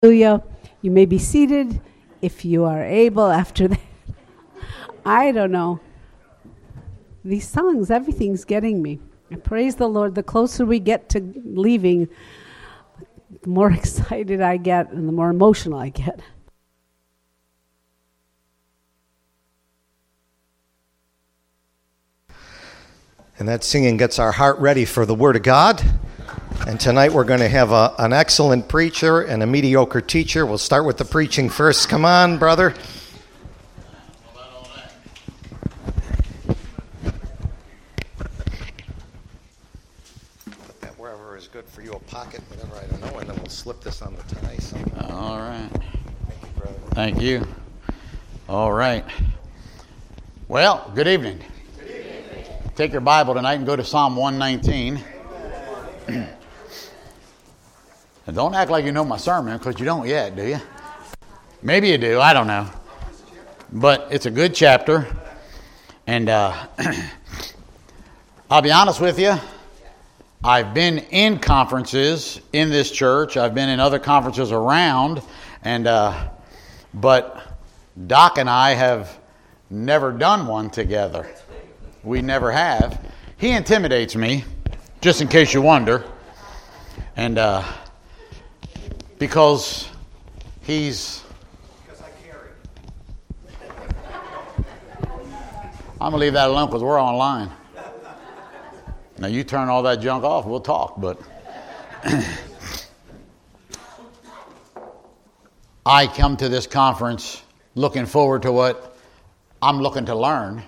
Hallelujah. You may be seated if you are able after that. I don't know. These songs, everything's getting me. And praise the Lord. The closer we get to leaving, the more excited I get and the more emotional I get. And that singing gets our heart ready for the Word of God. And tonight we're going to have an excellent preacher and a mediocre teacher. We'll start with the preaching first. Come on, brother. Put that wherever is good for you, a pocket, whatever, I don't know, and then we'll slip this on the tie somehow. All right. Thank you, brother. Thank you. All right. Well, good evening. Good evening. Take your Bible tonight and go to Psalm 119. And don't act like you know my sermon, because you don't yet, do you? Maybe you do, I don't know. But it's a good chapter. And I'll be honest with you, I've been in conferences in this church. I've been in other conferences around. And but Doc and I have never done one together. We never have. He intimidates me, just in case you wonder. And because he's... Because I carry. I'm going to leave that alone because we're online. Now you turn all that junk off, we'll talk, but... I come to this conference looking forward to what I'm looking to learn.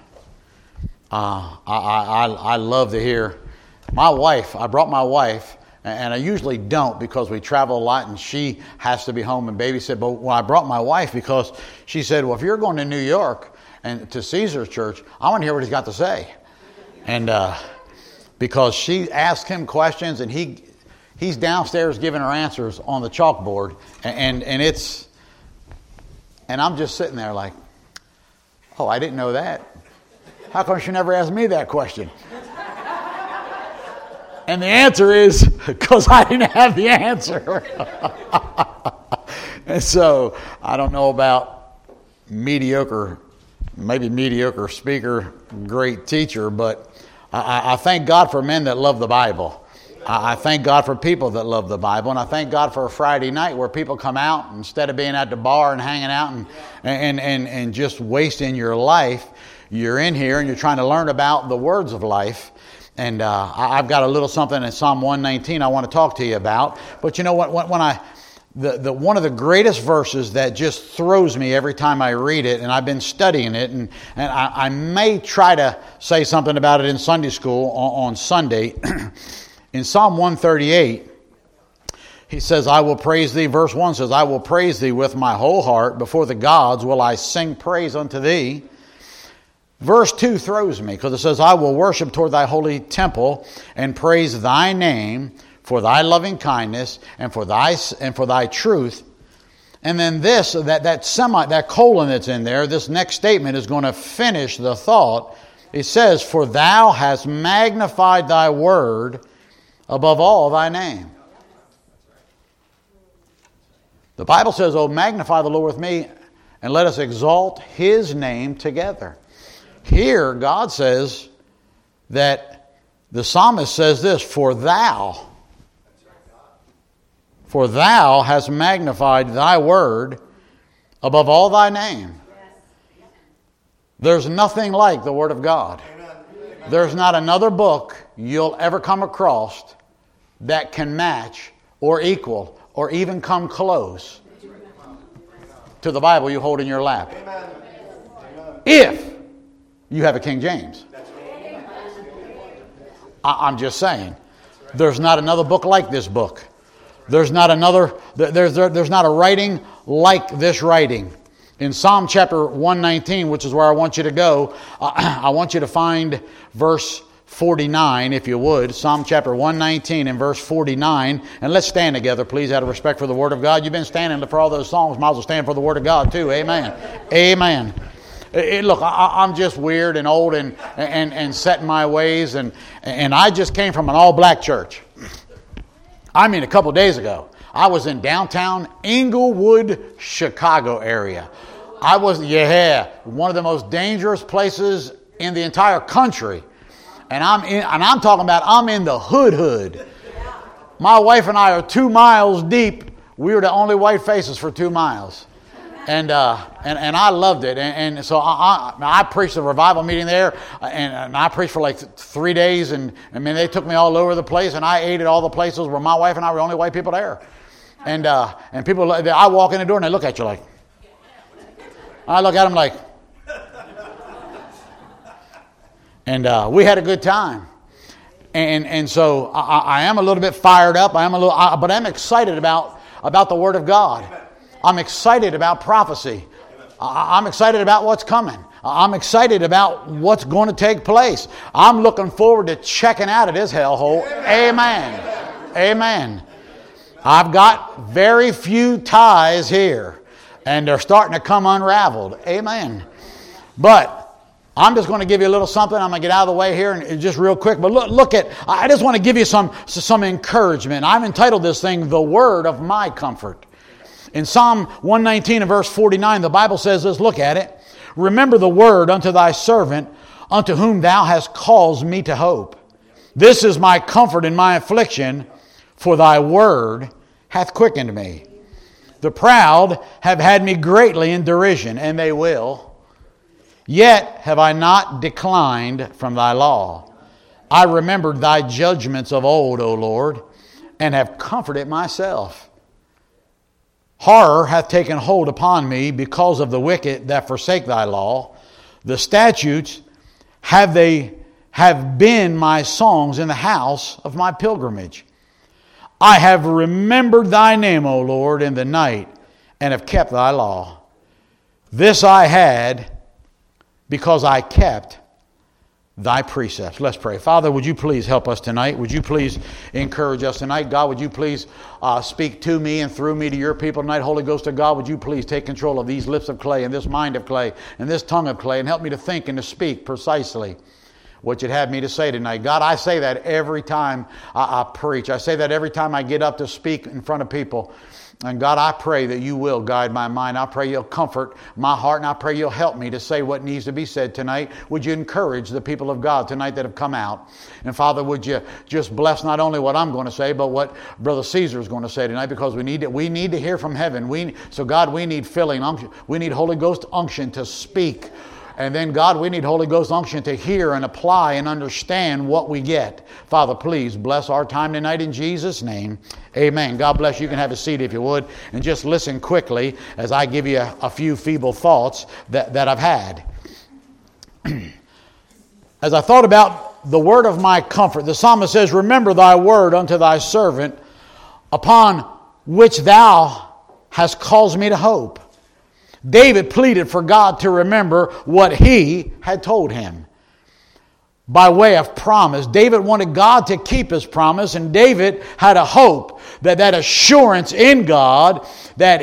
I love to hear... My wife, I brought my wife... And I usually don't because we travel a lot and she has to be home and babysit. But when I brought my wife because she said, well, if you're going to New York and to Caesar's church, I want to hear what he's got to say. And because she asked him questions and he's downstairs giving her answers on the chalkboard. And I'm just sitting there like, oh, I didn't know that. How come she never asked me that question? And the answer is because I didn't have the answer. And so I don't know about mediocre speaker, great teacher, but I thank God for men that love the Bible. I thank God for people that love the Bible, and I thank God for a Friday night where people come out instead of being at the bar and hanging out and just wasting your life. You're in here and you're trying to learn about the words of life. And I've got a little something in Psalm 119 I want to talk to you about. But you know what? When one of the greatest verses that just throws me every time I read it, and I've been studying it, and I may try to say something about it in Sunday school on Sunday. In Psalm 138, he says, I will praise thee. Verse 1 says, I will praise thee with my whole heart. Before the gods will I sing praise unto thee. Verse 2 throws me because it says, I will worship toward thy holy temple and praise thy name for thy loving kindness and for thy truth. And then that colon that's in there, this next statement is going to finish the thought. It says, for thou hast magnified thy word above all thy name. The Bible says, oh, magnify the Lord with me and let us exalt his name together. Here, God says that the psalmist says this, for thou hast magnified thy word above all thy name. There's nothing like the Word of God. There's not another book you'll ever come across that can match or equal or even come close to the Bible you hold in your lap. If you have a King James. I'm just saying. There's not another book like this book. There's not a writing like this writing. In Psalm chapter 119, which is where I want you to go, I want you to find verse 49, if you would. Psalm chapter 119 and verse 49. And let's stand together, please, out of respect for the Word of God. You've been standing for all those songs. Might as well stand for the Word of God, too. Amen. Amen. Look, I'm just weird and old and set in my ways, and I just came from an all-black church. I mean, a couple days ago. I was in downtown Englewood, Chicago area. One of the most dangerous places in the entire country. And I'm talking about I'm in the hood. My wife and I are 2 miles deep. We were the only white faces for 2 miles. And I loved it. And so I preached a revival meeting there, and I preached for like 3 days. And I mean, they took me all over the place, and I ate at all the places where my wife and I were the only white people there. And people, I walk in the door and they look at you like, I look at them like, and we had a good time. And so I am a little bit fired up. But I'm excited about the Word of God. I'm excited about prophecy. I'm excited about what's coming. I'm excited about what's going to take place. I'm looking forward to checking out of this hellhole. Amen. I've got very few ties here, and they're starting to come unraveled. Amen. But I'm just going to give you a little something. I'm going to get out of the way here and just real quick. But look at, I just want to give you some encouragement. I've entitled this thing, The Word of My Comfort. In Psalm 119 and verse 49, the Bible says this, look at it. Remember the word unto thy servant, unto whom thou hast caused me to hope. This is my comfort in my affliction, for thy word hath quickened me. The proud have had me greatly in derision, and they will. Yet have I not declined from thy law. I remembered thy judgments of old, O Lord, and have comforted myself. Horror hath taken hold upon me because of the wicked that forsake thy law. The statutes have been my songs in the house of my pilgrimage. I have remembered thy name, O Lord, in the night, and have kept thy law. This I had because I kept thy precepts. Let's pray. Father, would you please help us tonight? Would you please encourage us tonight? God, would you please speak to me and through me to your people tonight? Holy Ghost of God, would you please take control of these lips of clay and this mind of clay and this tongue of clay and help me to think and to speak precisely what you'd have me to say tonight. God, I say that every time I preach. I say that every time I get up to speak in front of people. And God, I pray that you will guide my mind. I pray you'll comfort my heart, and I pray you'll help me to say what needs to be said tonight. Would you encourage the people of God tonight that have come out? And Father, would you just bless not only what I'm going to say, but what Brother Caesar is going to say tonight, because we need to hear from heaven. So God, we need filling unction. We need Holy Ghost unction to speak. And then, God, we need Holy Ghost unction to hear and apply and understand what we get. Father, please bless our time tonight in Jesus' name. Amen. God bless you. You can have a seat if you would. And just listen quickly as I give you a few feeble thoughts that I've had. As I thought about the word of my comfort, the psalmist says, remember thy word unto thy servant, upon which thou hast caused me to hope. David pleaded for God to remember what he had told him by way of promise. David wanted God to keep his promise, and David had a hope that assurance in God that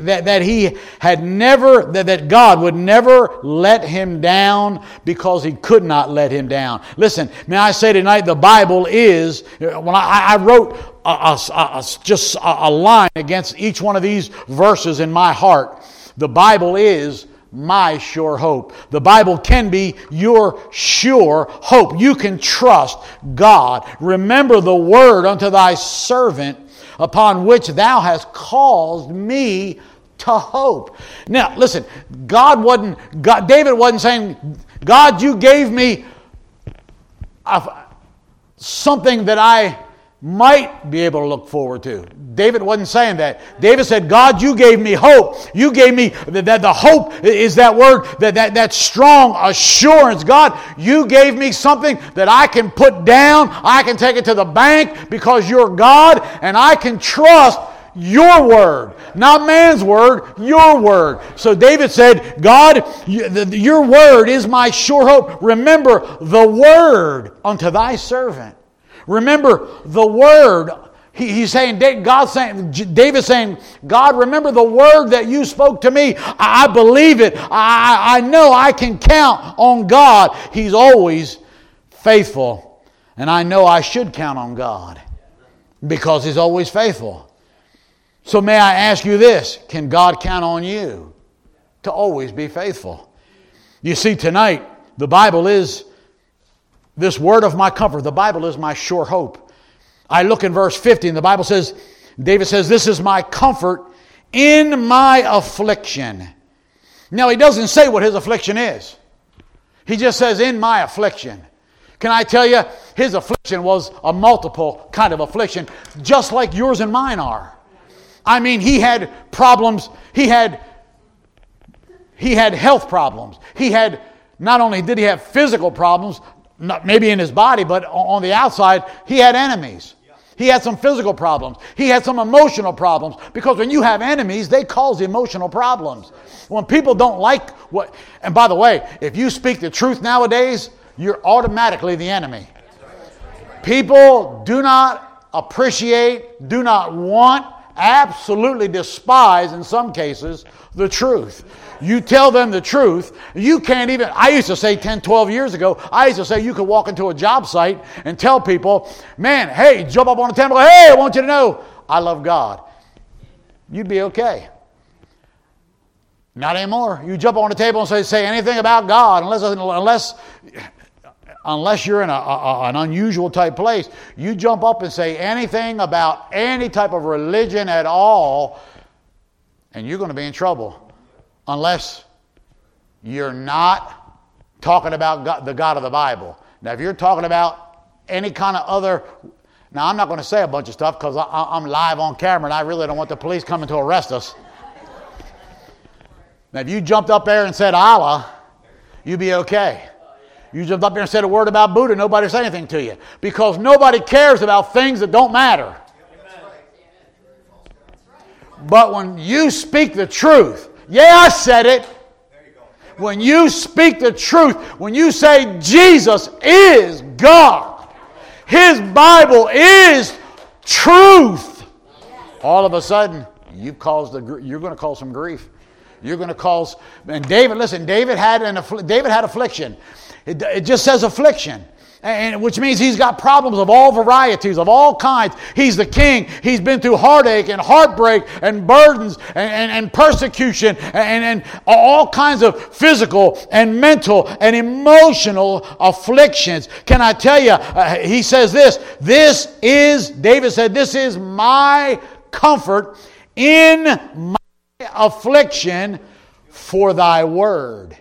God would never let him down, because he could not let him down. Listen, may I say tonight, the Bible is, when I wrote just a line against each one of these verses in my heart, the Bible is my sure hope. The Bible can be your sure hope. You can trust God. Remember the word unto thy servant, upon which thou hast caused me to hope. Now, listen, David wasn't saying, God, you gave me something that I might be able to look forward to. David wasn't saying that. David said, God, you gave me hope. You gave me that. The hope is that word, that strong assurance. God, you gave me something that I can put down. I can take it to the bank because you're God, and I can trust your word, not man's word, your word. So David said, God, your word is my sure hope. Remember the word unto thy servant. Remember the word. He's saying, David's saying, God, remember the word that you spoke to me. I believe it. I know I can count on God. He's always faithful. And I know I should count on God because He's always faithful. So may I ask you this, can God count on you to always be faithful? You see, tonight, the Bible is this word of my comfort. The Bible is my sure hope. I look in verse 50 and the Bible says, David says, this is my comfort in my affliction. Now, he doesn't say what his affliction is. He just says, in my affliction. Can I tell you, his affliction was a multiple kind of affliction, just like yours and mine are. I mean, he had problems. He had health problems. Not only did he have physical problems, not maybe in his body, but on the outside, he had enemies. He had some physical problems. He had some emotional problems. Because when you have enemies, they cause emotional problems. When people don't like what... And by the way, if you speak the truth nowadays, you're automatically the enemy. People do not appreciate, do not want, absolutely despise, in some cases, the truth. You tell them the truth, you can't even... I used to say 10, 12 years ago, I used to say you could walk into a job site and tell people, man, hey, jump up on the table, hey, I want you to know I love God. You'd be okay. Not anymore. You jump on the table and say anything about God, unless you're in an unusual type place. You jump up and say anything about any type of religion at all, and you're going to be in trouble. Unless you're not talking about God, the God of the Bible. Now, if you're talking about any kind of other... Now, I'm not going to say a bunch of stuff because I'm live on camera and I really don't want the police coming to arrest us. Now, if you jumped up there and said Allah, you'd be okay. You jumped up there and said a word about Buddha, nobody said anything to you. Because nobody cares about things that don't matter. But when you speak the truth... Yeah, I said it. When you speak the truth, when you say Jesus is God, His Bible is truth, all of a sudden you're going to cause some grief. You're going to cause. And David, listen, David had affliction. It just says affliction. And which means he's got problems of all varieties, of all kinds. He's the king. He's been through heartache and heartbreak and burdens and persecution and all kinds of physical and mental and emotional afflictions. Can I tell you, he says this, David said, this is my comfort in my affliction for thy word.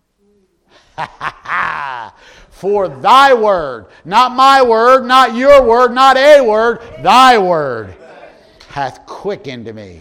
For thy word, not my word, not your word, not a word, thy word hath quickened me.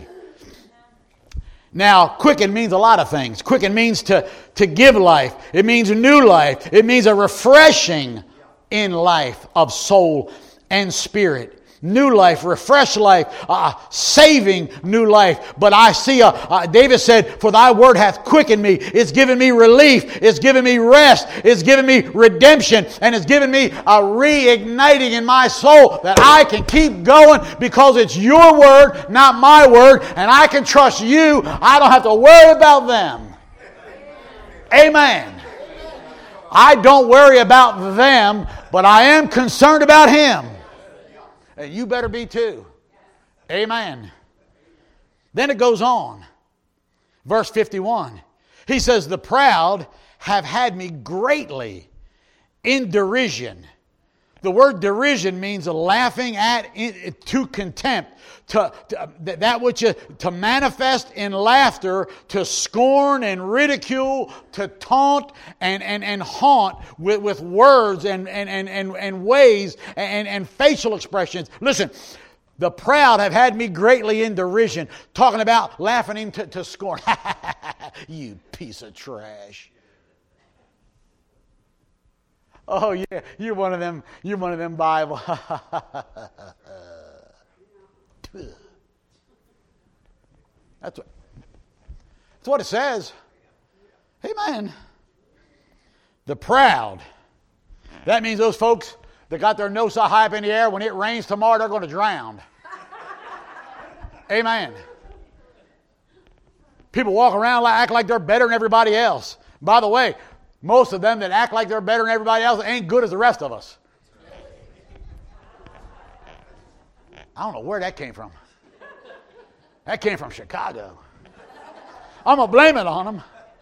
Now, quicken means a lot of things. Quicken means to give life. It means a new life. It means a refreshing in life of soul and spirit. New life, refreshed life, saving new life. But I see, David said, for thy word hath quickened me. It's given me relief. It's given me rest. It's given me redemption. And it's given me a reigniting in my soul that I can keep going because it's your word, not my word. And I can trust you. I don't have to worry about them. Amen. I don't worry about them, but I am concerned about Him. And you better be too. Amen. Then it goes on. Verse 51. He says, the proud have had me greatly in derision. The word derision means laughing at, to contempt, to manifest in laughter, to scorn and ridicule, to taunt and haunt with words and ways and facial expressions. Listen, the proud have had me greatly in derision, talking about laughing him to scorn. You piece of trash. Oh yeah, you're one of them Bible. That's what it says. Amen. The proud. That means those folks that got their nose so high up in the air, when it rains tomorrow, they're going to drown. Amen. People walk around act like they're better than everybody else. By the way, most of them that act like they're better than everybody else ain't good as the rest of us. I don't know where that came from. That came from Chicago. I'm going to blame it on them.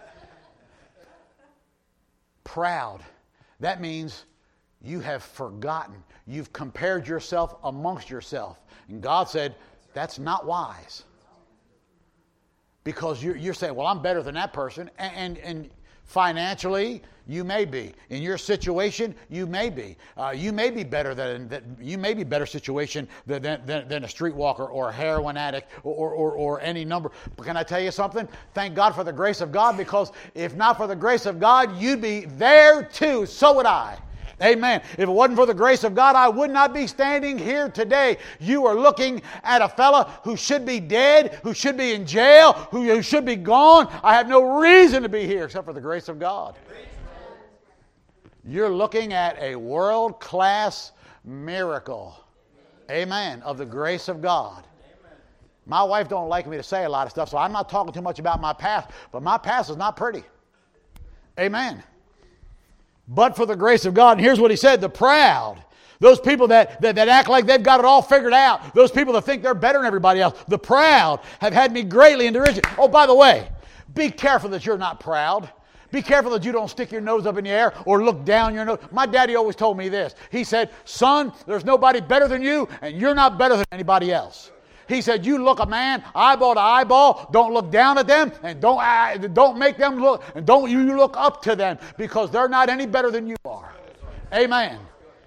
Proud. That means you have forgotten. You've compared yourself amongst yourself. And God said, that's not wise. Because you're saying, well, I'm better than that person. And financially, you may be. In your situation, you may be. You may be better than that. You may be better situation than a streetwalker or a heroin addict or any number. But can I tell you something? Thank God for the grace of God, because if not for the grace of God, you'd be there too. So would I. Amen. If it wasn't for the grace of God, I would not be standing here today. You are looking at a fella who should be dead, who should be in jail, who should be gone. I have no reason to be here except for the grace of God. You're looking at a world-class miracle. Amen. Of the grace of God. My wife don't like me to say a lot of stuff, so I'm not talking too much about my past, but my past is not pretty. Amen. But for the grace of God, and here's what he said, the proud, those people that act like they've got it all figured out, those people that think they're better than everybody else, the proud have had me greatly in derision. Oh, by the way, be careful that you're not proud. Be careful that you don't stick your nose up in the air or look down your nose. My daddy always told me this. He said, son, there's nobody better than you, and you're not better than anybody else. He said, you look a man eyeball to eyeball, don't look down at them, and don't make them look, and don't you look up to them, because they're not any better than you are. Amen.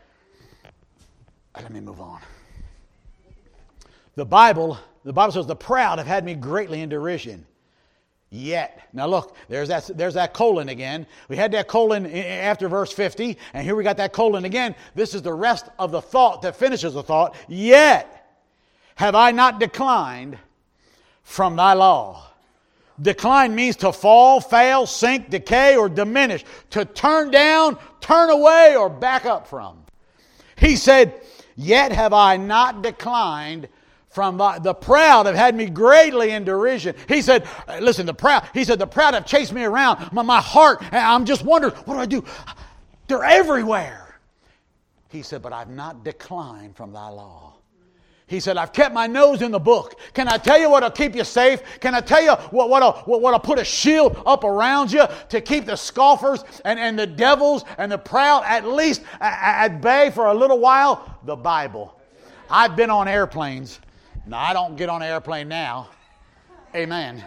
Let me move on. The Bible says, the proud have had me greatly in derision. Yet. Now look, there's that colon again. We had that colon after verse 50, and here we got that colon again. This is the rest of the thought that finishes the thought. Yet have I not declined from thy law. Decline means to fall, fail, sink, decay, or diminish. To turn down, turn away, or back up from. He said, yet have I not declined from the proud have had me greatly in derision. He said, listen, the proud have chased me around. My heart, I'm just wondering, what do? They're everywhere. He said, but I've not declined from thy law. He said, I've kept my nose in the book. Can I tell you what'll keep you safe? Can I tell you what'll put a shield up around you to keep the scoffers and the devils and the proud at least at bay for a little while? The Bible. I've been on airplanes. Now, I don't get on an airplane now. Amen.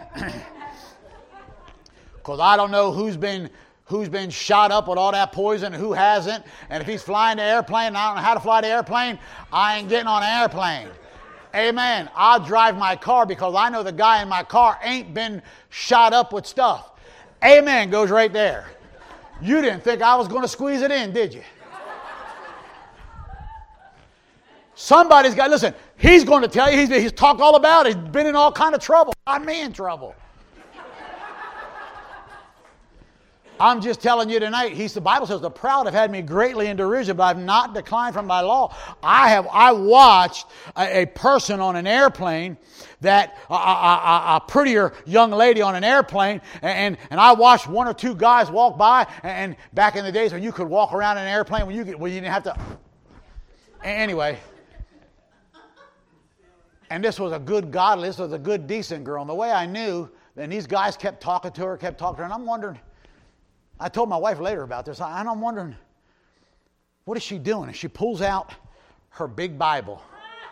Because I don't know who's been shot up with all that poison and who hasn't. And if he's flying the airplane and I don't know how to fly the airplane, I ain't getting on an airplane. Amen. I'll drive my car because I know the guy in my car ain't been shot up with stuff. Amen goes right there. You didn't think I was going to squeeze it in, did you? Somebody's got, listen, he's going to tell you, he's talked all about it. He's been in all kind of trouble. Got me in trouble. I'm just telling you tonight, the Bible says, the proud have had me greatly in derision, but I've not declined from thy law. I watched a person on an airplane, that a prettier young lady on an airplane, and I watched one or two guys walk by, and back in the days when you could walk around in an airplane, when you didn't have to. Anyway. And this was a good godly, this was a good decent girl. And the way I knew, and these guys kept talking to her, and I'm wondering, I told my wife later about this, and I'm wondering, what is she doing? And she pulls out her big Bible.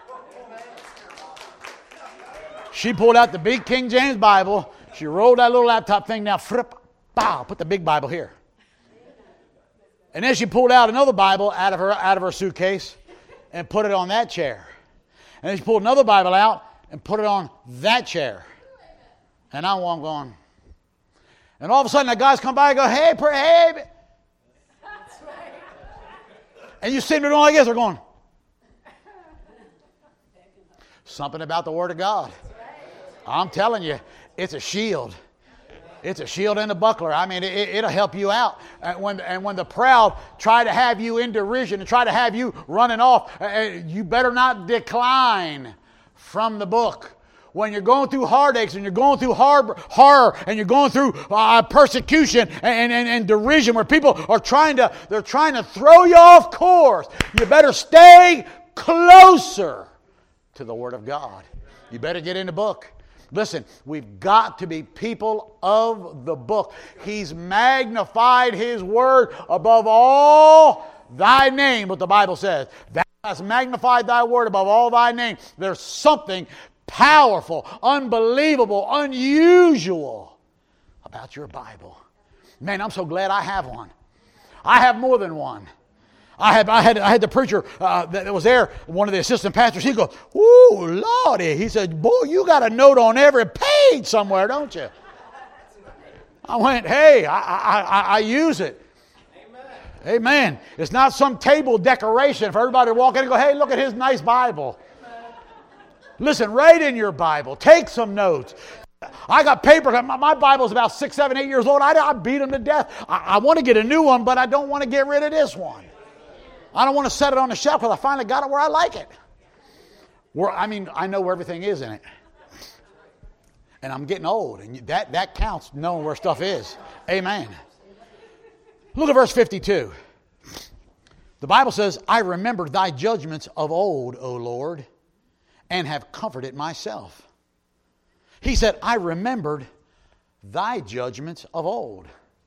She pulled out the big King James Bible. She rolled that little laptop thing down, put the big Bible here. And then she pulled out another Bible out of her suitcase and put it on that chair. And then she pulled another Bible out and put it on that chair. And I'm going. And all of a sudden, the guys come by and go, hey. That's right. And you see them doing like this. They're going. Something about the Word of God. I'm telling you, it's a shield. It's a shield and a buckler. I mean, it'll help you out. And when the proud try to have you in derision and try to have you running off, you better not decline from the book. When you're going through heartaches and you're going through horror and you're going through persecution and derision, where people are trying to throw you off course, you better stay closer to the Word of God. You better get in the book. Listen, we've got to be people of the book. He's magnified His word above all thy name, what the Bible says. Thou hast magnified thy word above all thy name. There's something powerful, unbelievable, unusual about your Bible. Man, I'm so glad I have one. I have more than one. I had the preacher that was there, one of the assistant pastors. He goes, "Ooh, Lordy!" He said, "Boy, you got a note on every page somewhere, don't you?" I went, "Hey, I use it." Amen. It's not some table decoration for everybody to walk in and go, "Hey, look at his nice Bible." Listen, write in your Bible. Take some notes. I got paper. My Bible's about 6, 7, 8 years old. I beat them to death. I want to get a new one, but I don't want to get rid of this one. I don't want to set it on the shelf because I finally got it where I like it. I know where everything is in it. And I'm getting old, and that counts, knowing where stuff is. Amen. Look at verse 52. The Bible says, "I remembered thy judgments of old, O Lord, and have comforted myself." He said, "I remembered thy judgments of old,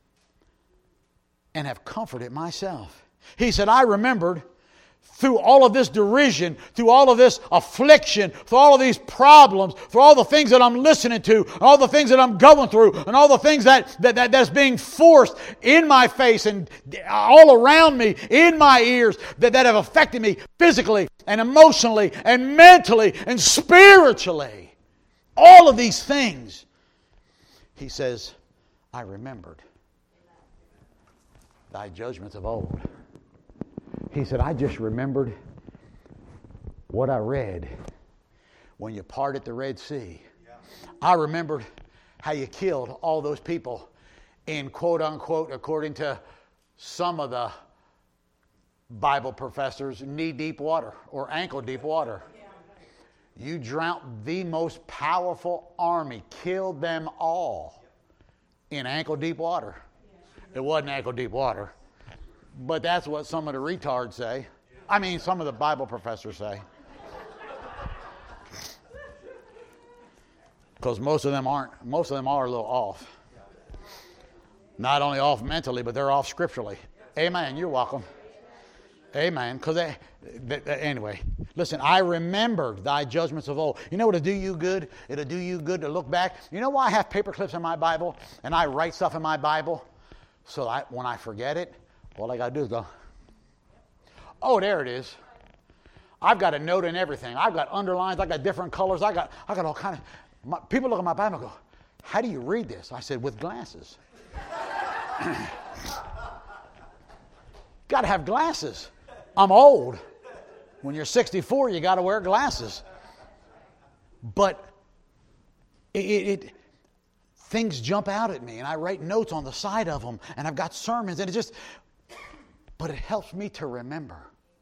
and have comforted myself." He said, "I remembered through all of this derision, through all of this affliction, through all of these problems, through all the things that I'm listening to, all the things that I'm going through, and all the things that's being forced in my face and all around me, in my ears, that have affected me physically and emotionally and mentally and spiritually. All of these things." He says, "I remembered thy judgments of old." He said, "I just remembered what I read when you parted the Red Sea. I remembered how you killed all those people in quote unquote, according to some of the Bible professors, knee-deep water or ankle-deep water. You drowned the most powerful army, killed them all in ankle-deep water." It wasn't ankle-deep water. But that's what some of the retards say. Some of the Bible professors say. Because most of them are a little off. Not only off mentally, but they're off scripturally. Amen. You're welcome. Amen. Because anyway, listen, "I remembered thy judgments of old." You know what'll do you good? It'll do you good to look back. You know why I have paper clips in my Bible and I write stuff in my Bible? So when I forget it, all I got to do is go, "Oh, there it is." I've got a note in everything. I've got underlines. I've got different colors. I got all kind of. People look at my Bible and go, "How do you read this?" I said, "With glasses." Got to have glasses. I'm old. When you're 64, you got to wear glasses. But things jump out at me, and I write notes on the side of them, and I've got sermons, and but it helps me to remember.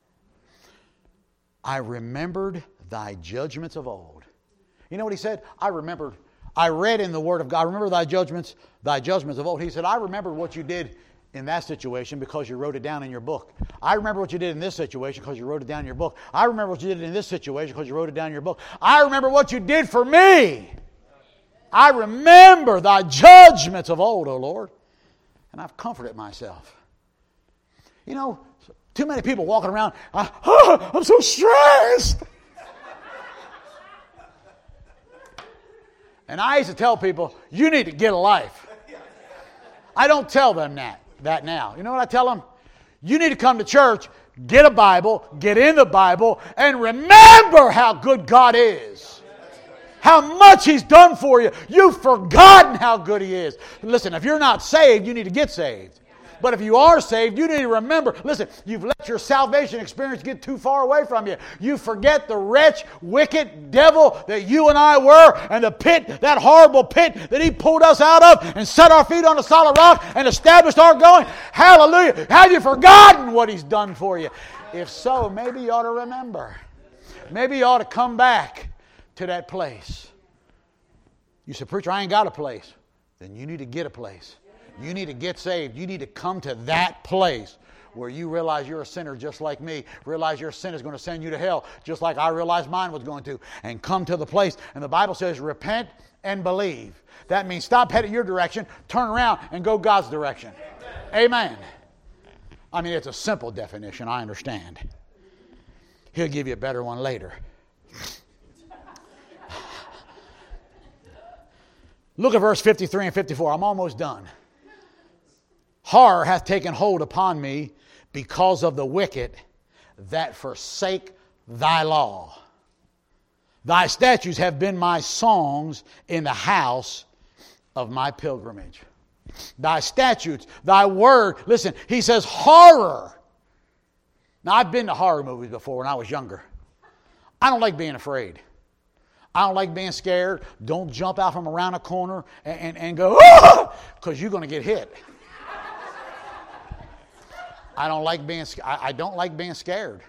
"I remembered thy judgments of old." You know what he said? I read in the Word of God, "I remember thy judgments of old." He said, "I remember what you did in that situation because you wrote it down in your book. I remember what you did in this situation because you wrote it down in your book. I remember what you did in this situation because you wrote it down in your book. I remember what you did for me. I remember thy judgments of old, O Lord, and I've comforted myself." You know, too many people walking around, "I'm so stressed." And I used to tell people, "You need to get a life." I don't tell them that now. You know what I tell them? You need to come to church, get a Bible, get in the Bible, and remember how good God is. How much He's done for you. You've forgotten how good He is. Listen, if you're not saved, you need to get saved. But if you are saved, you need to remember, listen, you've let your salvation experience get too far away from you. You forget the wretch, wicked devil that you and I were, and the pit, that horrible pit that He pulled us out of and set our feet on a solid rock and established our going. Hallelujah. Have you forgotten what He's done for you? If so, maybe you ought to remember. Maybe you ought to come back to that place. You say, "Preacher, I ain't got a place." Then you need to get a place. You need to get saved. You need to come to that place where you realize you're a sinner just like me, realize your sin is going to send you to hell, just like I realized mine was going to, and come to the place. And the Bible says, repent and believe. That means stop heading your direction, turn around, and go God's direction. Amen. I mean, it's a simple definition, I understand. He'll give you a better one later. Look at verse 53 and 54. I'm almost done. Horror hath taken hold upon me because of the wicked that forsake thy law. Thy statutes have been my songs in the house of my pilgrimage. Thy statutes, thy word. Listen, he says horror. Now, I've been to horror movies before when I was younger. I don't like being afraid. I don't like being scared. Don't jump out from around a corner and go, ah! Because you're going to get hit. I don't like being scared.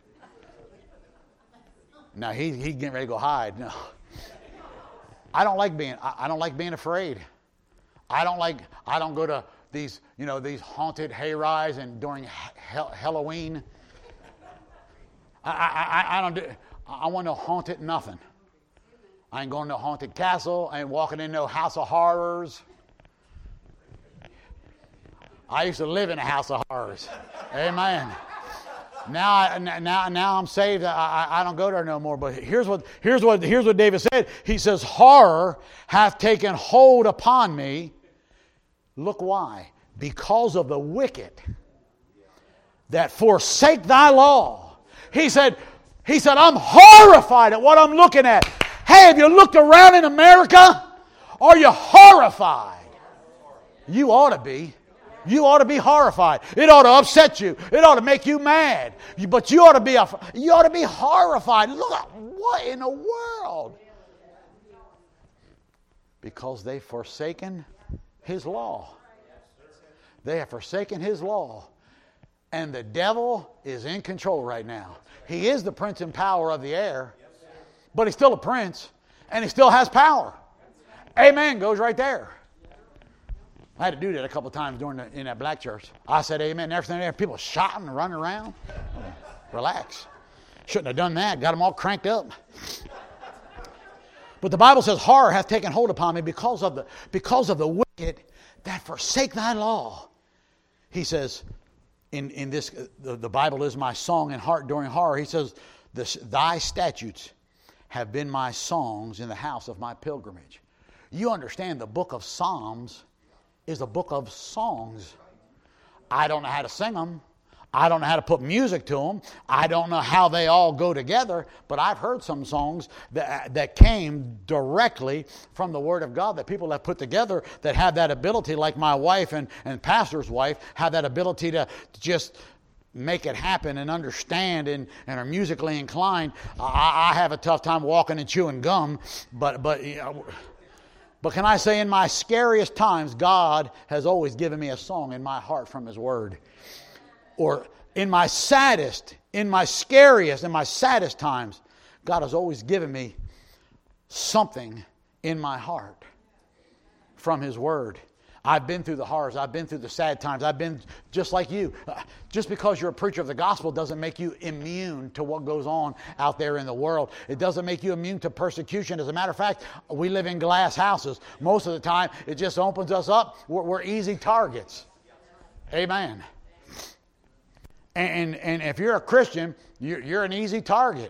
Now he's getting ready to go hide. No, I don't like being afraid. I don't go to these haunted hayrides and during Halloween. I don't do. I want no haunted nothing. I ain't going to no haunted castle. I ain't walking in no house of horrors. I used to live in a house of horrors. Amen. Now I'm saved. I don't go there no more. But here's what David said. He says, horror hath taken hold upon me. Look why. Because of the wicked that forsake thy law. He said, I'm horrified at what I'm looking at. Hey, have you looked around in America? Are you horrified? You ought to be. You ought to be horrified. It ought to upset you. It ought to make you mad. But you ought to be horrified. Look at what in the world? Because they've forsaken His law. They have forsaken His law. And the devil is in control right now. He is the prince and power of the air. But he's still a prince. And he still has power. Amen goes right there. I had to do that a couple of times in that black church. I said amen and everything there. People shouting and running around. Relax. Shouldn't have done that. Got them all cranked up. But the Bible says, horror hath taken hold upon me because of the wicked that forsake thy law. He says, in this, the Bible is my song and heart during horror. He says, thy statutes have been my songs in the house of my pilgrimage. You understand the book of Psalms is a book of songs. I don't know how to sing them. I don't know how to put music to them. I don't know how they all go together, but I've heard some songs that came directly from the Word of God that people have put together that have that ability, like my wife and pastor's wife, have that ability to just make it happen and understand and are musically inclined. I have a tough time walking and chewing gum, but can I say in my scariest times, God has always given me a song in my heart from His Word. Or in my saddest, in my scariest, in my saddest times, God has always given me something in my heart from His Word. I've been through the horrors. I've been through the sad times. I've been just like you. Just because you're a preacher of the gospel doesn't make you immune to what goes on out there in the world. It doesn't make you immune to persecution. As a matter of fact, we live in glass houses. Most of the time, it just opens us up. We're easy targets. Amen. And if you're a Christian, you're an easy target.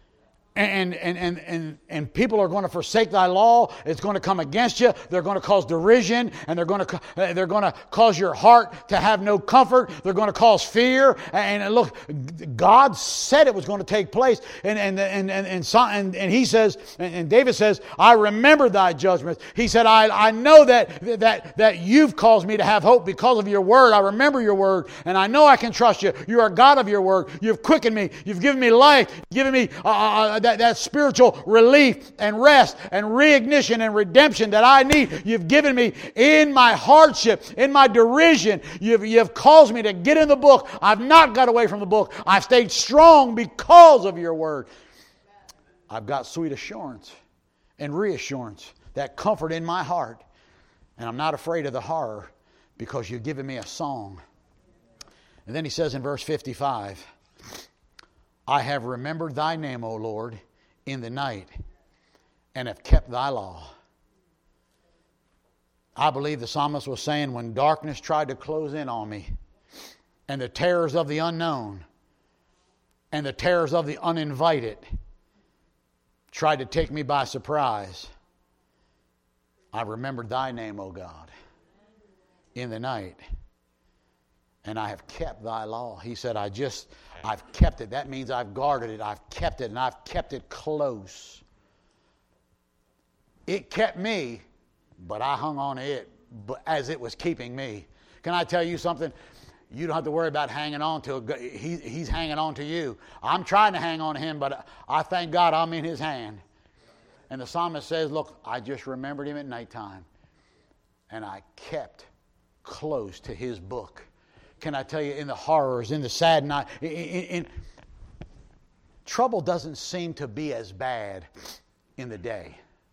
And people are going to forsake thy law. It's going to come against you. They're going to cause derision, and they're going to cause your heart to have no comfort. They're going to cause fear. And look, God said it was going to take place. And He says, and David says, I remember thy judgments. He said, I know that you've caused me to have hope because of your word. I remember your word, and I know I can trust you. You are God of your word. You've quickened me. You've given me life. You've given me that spiritual relief and rest and reignition and redemption that I need. You've given me in my hardship, in my derision. You've caused me to get in the book. I've not got away from the book. I've stayed strong because of your word. I've got sweet assurance and reassurance, that comfort in my heart. And I'm not afraid of the horror because you've given me a song. And then he says in verse 55, I have remembered thy name, O Lord, in the night, and have kept thy law. I believe the psalmist was saying, when darkness tried to close in on me, and the terrors of the unknown, and the terrors of the uninvited tried to take me by surprise, I remembered thy name, O God, in the night, and I have kept thy law. He said, I've kept it. That means I've guarded it. I've kept it, and I've kept it close. It kept me, but I hung on to it as it was keeping me. Can I tell you something? You don't have to worry about hanging on to it. He's hanging on to you. I'm trying to hang on to him, but I thank God I'm in his hand. And the psalmist says, look, I just remembered him at nighttime, and I kept close to his book. Can I tell you, in the horrors, in the sad night, trouble doesn't seem to be as bad in the day.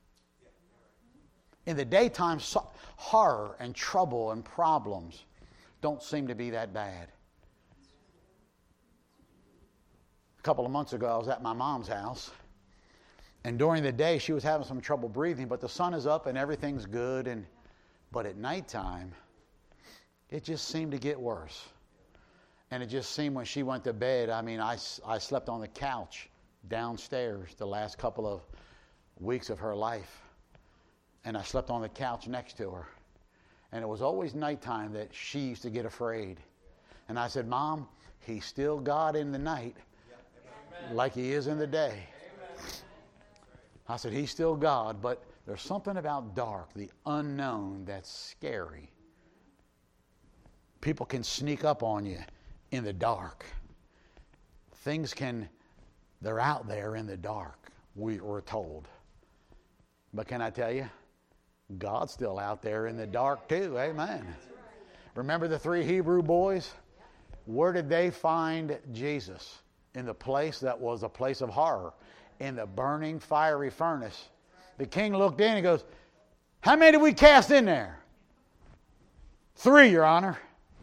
In the daytime, horror and trouble and problems don't seem to be that bad. A couple of months ago, I was at my mom's house, and during the day, she was having some trouble breathing, but the sun is up and everything's good. But at nighttime, it just seemed to get worse. And it just seemed when she went to bed, I slept on the couch downstairs the last couple of weeks of her life. And I slept on the couch next to her. And it was always nighttime that she used to get afraid. And I said, Mom, he's still God in the night like he is in the day. I said, he's still God, but there's something about dark, the unknown, that's scary. People can sneak up on you in the dark. They're out there in the dark, we're told. But can I tell you, God's still out there in the dark too, amen. Remember the 3 Hebrew boys? Where did they find Jesus? In the place that was a place of horror, in the burning fiery furnace. The king looked in and goes, how many did we cast in there? 3, Your Honor.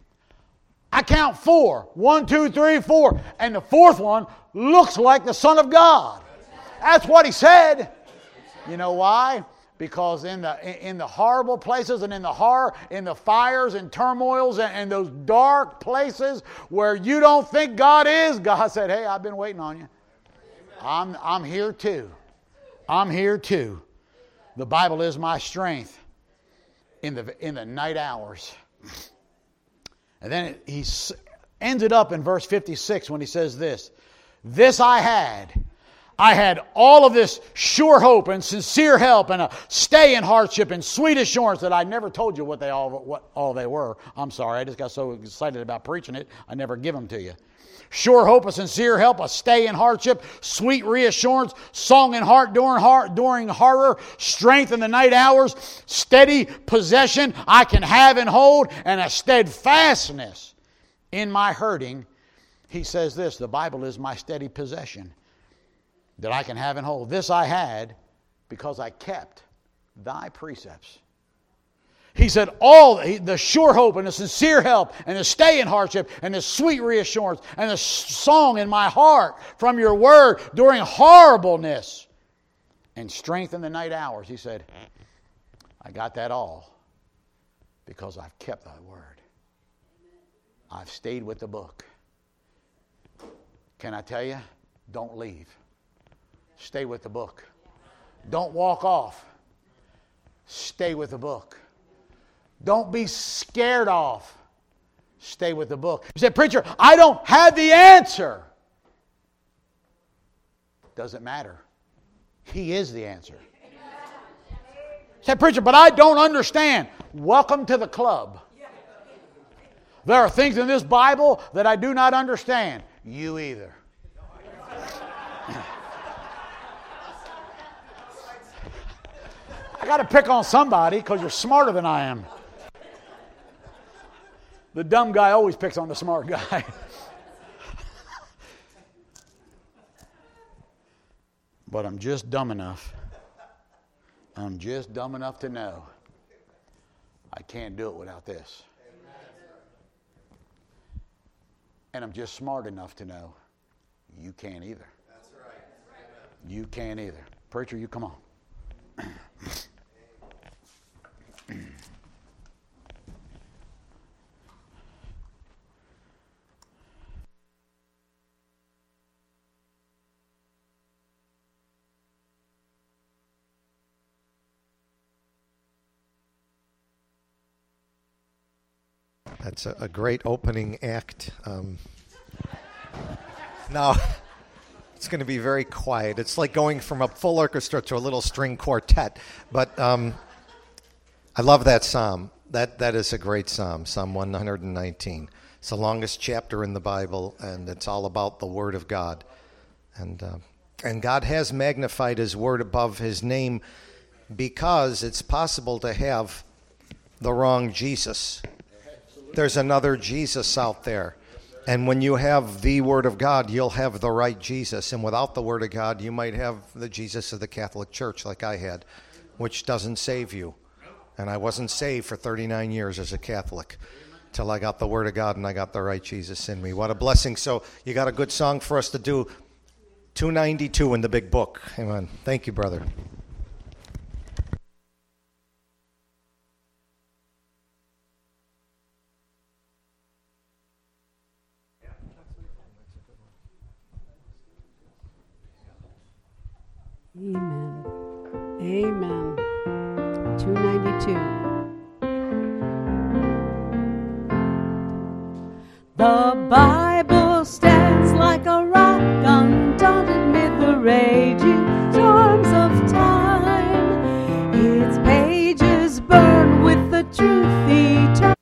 I count 4. 1, 2, 3, 4. And the 4th one looks like the Son of God. That's what he said. You know why? Because in the horrible places and in the horror, in the fires and turmoils and those dark places where you don't think God is, God said, hey, I've been waiting on you. I'm here too. I'm here too. The Bible is my strength in the night hours. And then he ends it up in verse 56 when he says this. This I had all of this sure hope and sincere help and a stay in hardship and sweet assurance that I never told you what all they were. I'm sorry, I just got so excited about preaching it, I never give them to you. Sure hope, a sincere help, a stay in hardship, sweet reassurance, song in heart during horror, strength in the night hours, steady possession I can have and hold, and a steadfastness in my hurting. He says this, the Bible is my steady possession that I can have and hold. This I had because I kept thy precepts. He said all the sure hope and the sincere help and the stay in hardship and the sweet reassurance and the song in my heart from your word during horribleness and strength in the night hours. He said, I got that all because I've kept thy word. I've stayed with the book. Can I tell you? Don't leave. Stay with the book. Don't walk off. Stay with the book. Don't be scared off. Stay with the book. You said, preacher, I don't have the answer. Doesn't matter. He is the answer. You said, preacher, but I don't understand. Welcome to the club. There are things in this Bible that I do not understand. You either. I got to pick on somebody because you're smarter than I am. The dumb guy always picks on the smart guy. But I'm just dumb enough. I'm just dumb enough to know I can't do it without this. And I'm just smart enough to know you can't either. That's right. You can't either. Preacher, you come on. That's a great opening act. Now, it's going to be very quiet. It's like going from a full orchestra to a little string quartet. But I love that psalm. That is a great psalm, Psalm 119. It's the longest chapter in the Bible, and it's all about the Word of God. And God has magnified His Word above His name because it's possible to have the wrong Jesus. There's another Jesus out there. And when you have the Word of God, you'll have the right Jesus. And without the Word of God, you might have the Jesus of the Catholic Church like I had, which doesn't save you. And I wasn't saved for 39 years as a Catholic till I got the Word of God and I got the right Jesus in me. What a blessing. So you got a good song for us to do. 292 in the big book. Amen. Thank you, brother. Amen. Amen. 292. The Bible stands like a rock undaunted amid the raging storms of time. Its pages burn with the truth eternal.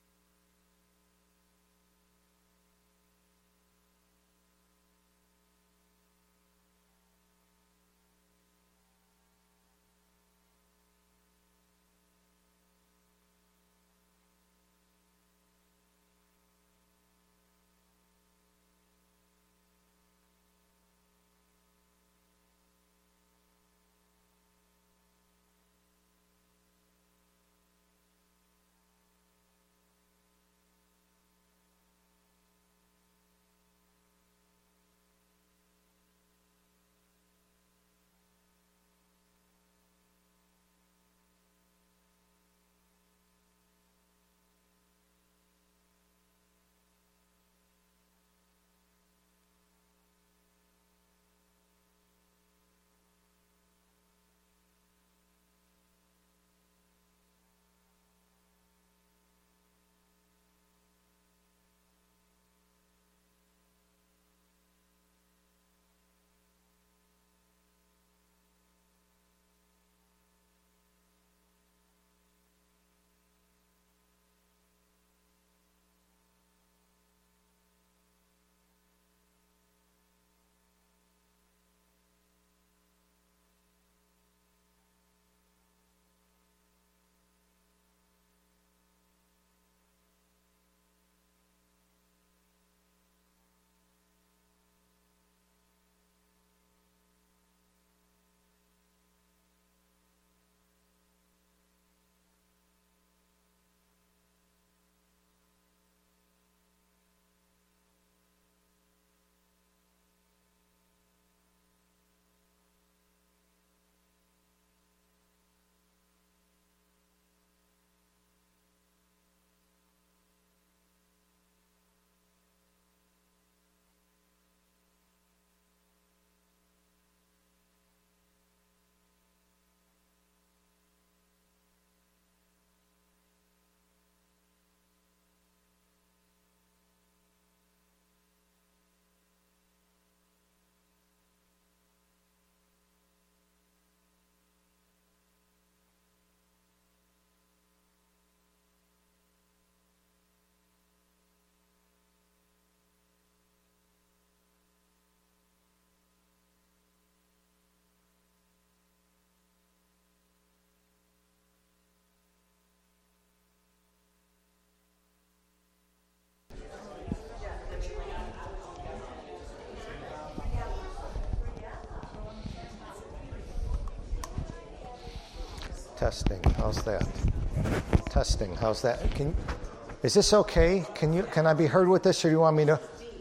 Testing. How's that? Testing. How's that? Is this okay? Can I be heard with this, or do you want me to?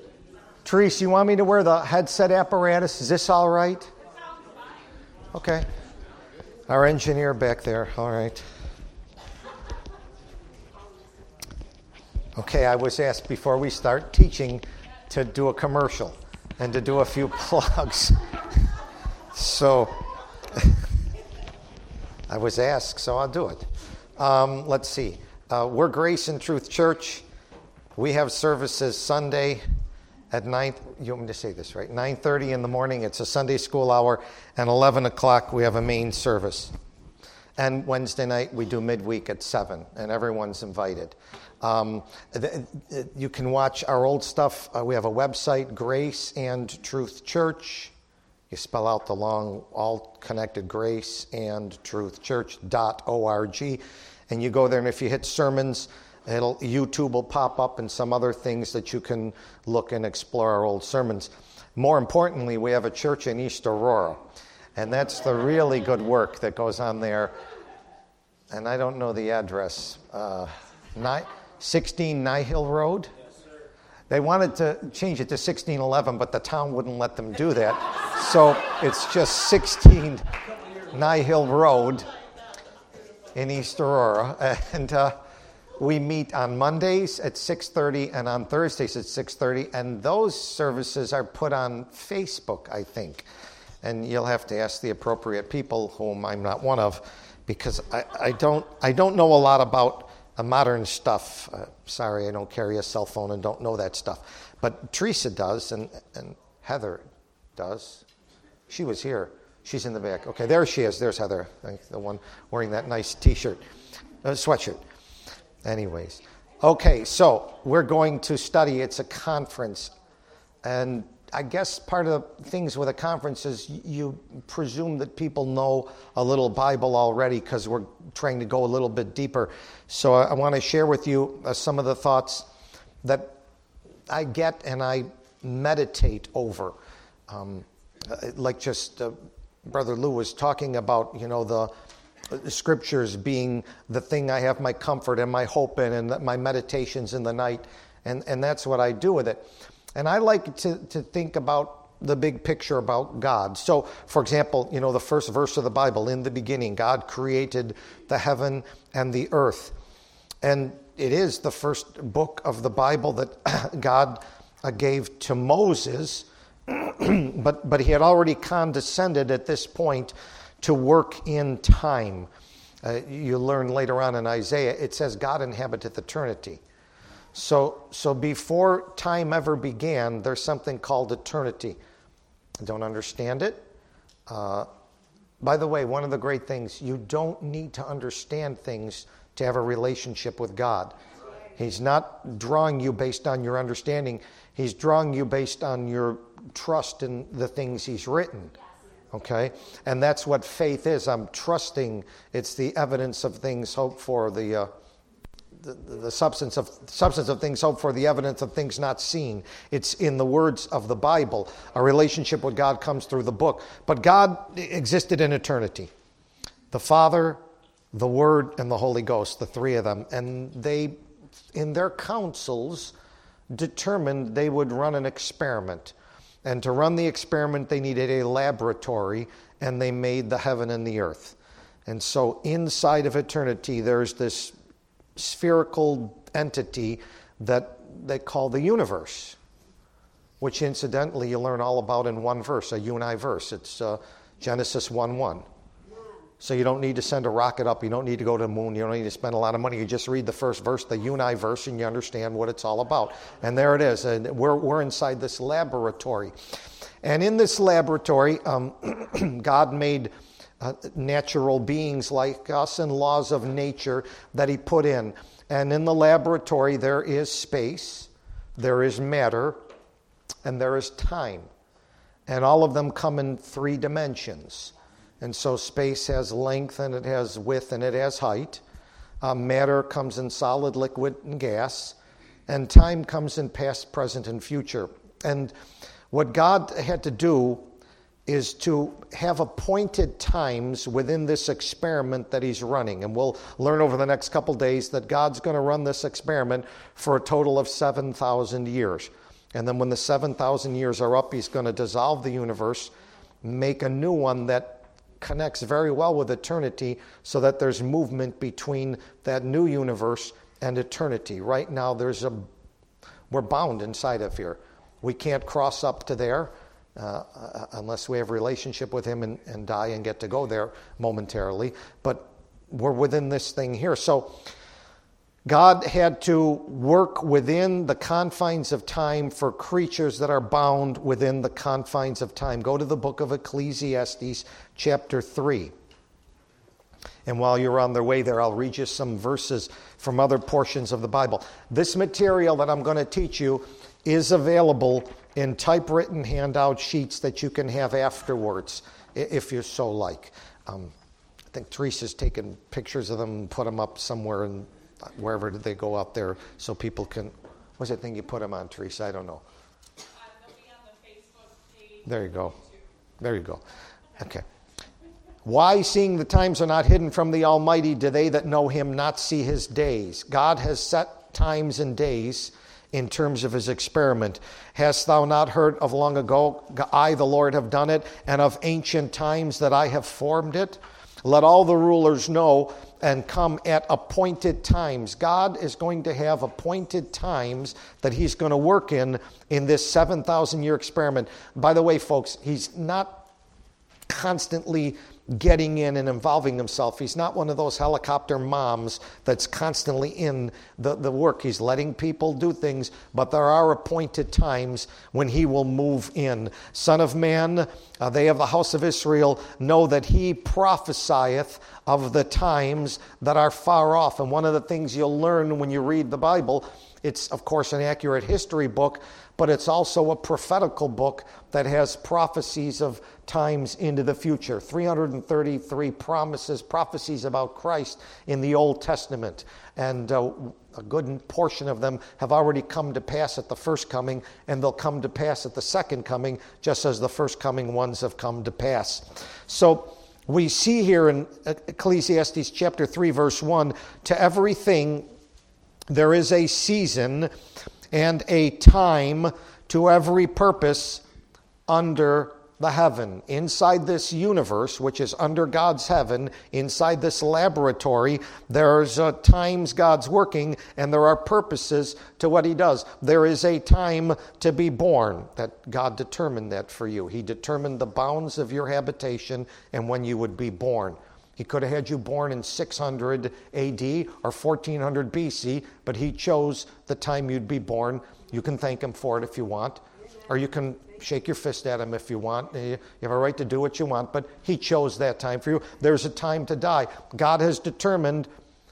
Therese, you want me to wear the headset apparatus? Is this all right? Okay. Our engineer back there. All right. Okay, I was asked before we start teaching to do a commercial and to do a few plugs. So I was asked, so I'll do it. Let's see. We're Grace and Truth Church. We have services Sunday at 9, you want me to say this, right? 9:30 in the morning, it's a Sunday school hour, and 11 o'clock we have a main service. And Wednesday night we do midweek at 7, and everyone's invited. You can watch our old stuff. We have a website, Grace and Truth Church. You spell out the long, all connected, Grace and Truth Church.org. And you go there, and if you hit sermons, YouTube will pop up and some other things that you can look and explore our old sermons. More importantly, we have a church in East Aurora, and that's the really good work that goes on there. And I don't know the address. 16 Nihil Road? They wanted to change it to 1611, but the town wouldn't let them do that. So it's just 16 Nihil Road in East Aurora. And we meet on Mondays at 6:30 and on Thursdays at 6:30. And those services are put on Facebook, I think. And you'll have to ask the appropriate people, whom I'm not one of, because I don't know a lot about modern stuff. Sorry, I don't carry a cell phone and don't know that stuff. But Teresa does, and Heather does. She was here. She's in the back. Okay, there she is. There's Heather, the one wearing that nice T-shirt, sweatshirt. Anyways, okay, so we're going to study. It's a conference, and I guess part of the things with a conference is you presume that people know a little Bible already because we're trying to go a little bit deeper. So I want to share with you some of the thoughts that I get and I meditate over. Like just Brother Lou was talking about, the scriptures being the thing I have my comfort and my hope in, and my meditations in the night. And that's what I do with it. And I like to think about the big picture about God. So, for example, the first verse of the Bible, in the beginning, God created the heaven and the earth. And it is the first book of the Bible that God gave to Moses, but he had already condescended at this point to work in time. You learn later on in Isaiah, it says God inhabiteth eternity. So before time ever began, there's something called eternity. I don't understand it. By the way, one of the great things, you don't need to understand things to have a relationship with God. He's not drawing you based on your understanding. He's drawing you based on your trust in the things He's written. Okay? And that's what faith is. I'm trusting. It's the evidence of things hoped for, the substance of things hoped for, the evidence of things not seen. It's in the words of the Bible. A relationship with God comes through the book. But God existed in eternity. The Father, the Word, and the Holy Ghost, the three of them. And they, in their councils, determined they would run an experiment. And to run the experiment, they needed a laboratory, and they made the heaven and the earth. And so inside of eternity, there's this spherical entity that they call the universe, which incidentally you learn all about in one verse, a universe. It's Genesis 1:1. So you don't need to send a rocket up, you don't need to go to the moon, you don't need to spend a lot of money. You just read the first verse, the universe, and you understand what it's all about. And there it is. And we're inside this laboratory. And in this laboratory, God made natural beings like us and laws of nature that He put in. And in the laboratory there is space, there is matter, and there is time. And all of them come in 3 dimensions. And so space has length, and it has width, and it has height. Matter comes in solid, liquid, and gas. And time comes in past, present, and future. And what God had to do is to have appointed times within this experiment that He's running. And we'll learn over the next couple days that God's going to run this experiment for a total of 7,000 years. And then when the 7,000 years are up, he's going to dissolve the universe, make a new one that connects very well with eternity so that there's movement between that new universe and eternity. Right now, we're bound inside of here. We can't cross up to there unless we have a relationship with him and die and get to go there momentarily. But we're within this thing here. So God had to work within the confines of time for creatures that are bound within the confines of time. Go to the book of Ecclesiastes, chapter 3. And while you're on the way there, I'll read you some verses from other portions of the Bible. This material that I'm going to teach you is available in typewritten handout sheets that you can have afterwards, if you so like. I think Teresa's taken pictures of them and put them up somewhere, and wherever they go out there, so people can. What's that thing you put them on, Teresa? I don't know. They'll be on the Facebook page. There you go. There you go. Okay. Why, seeing the times are not hidden from the Almighty, do they that know him not see his days? God has set times and days in terms of his experiment. Hast thou not heard of long ago, I, the Lord, have done it, and of ancient times that I have formed it? Let all the rulers know and come at appointed times. God is going to have appointed times that he's going to work in this 7,000-year experiment. By the way, folks, he's not constantly getting in and involving himself. He's not one of those helicopter moms that's constantly in the work. He's letting people do things, but there are appointed times when he will move in. Son of man, they of the house of Israel know that he prophesieth of the times that are far off. And one of the things you'll learn when you read the Bible, it's, of course, an accurate history book, but it's also a prophetical book that has prophecies of times into the future. 333 prophecies about Christ in the Old Testament. And a good portion of them have already come to pass at the first coming, and they'll come to pass at the second coming, just as the first coming ones have come to pass. So we see here in Ecclesiastes chapter 3, verse 1, to everything there is a season and a time to every purpose under the heaven. Inside this universe, which is under God's heaven, inside this laboratory, there's times God's working, and there are purposes to what he does. There is a time to be born, that God determined that for you. He determined the bounds of your habitation and when you would be born. He could have had you born in 600 A.D. or 1400 B.C., but he chose the time you'd be born. You can thank him for it if you want, or you can shake your fist at him if you want. You have a right to do what you want, but he chose that time for you. There's a time to die. God has determined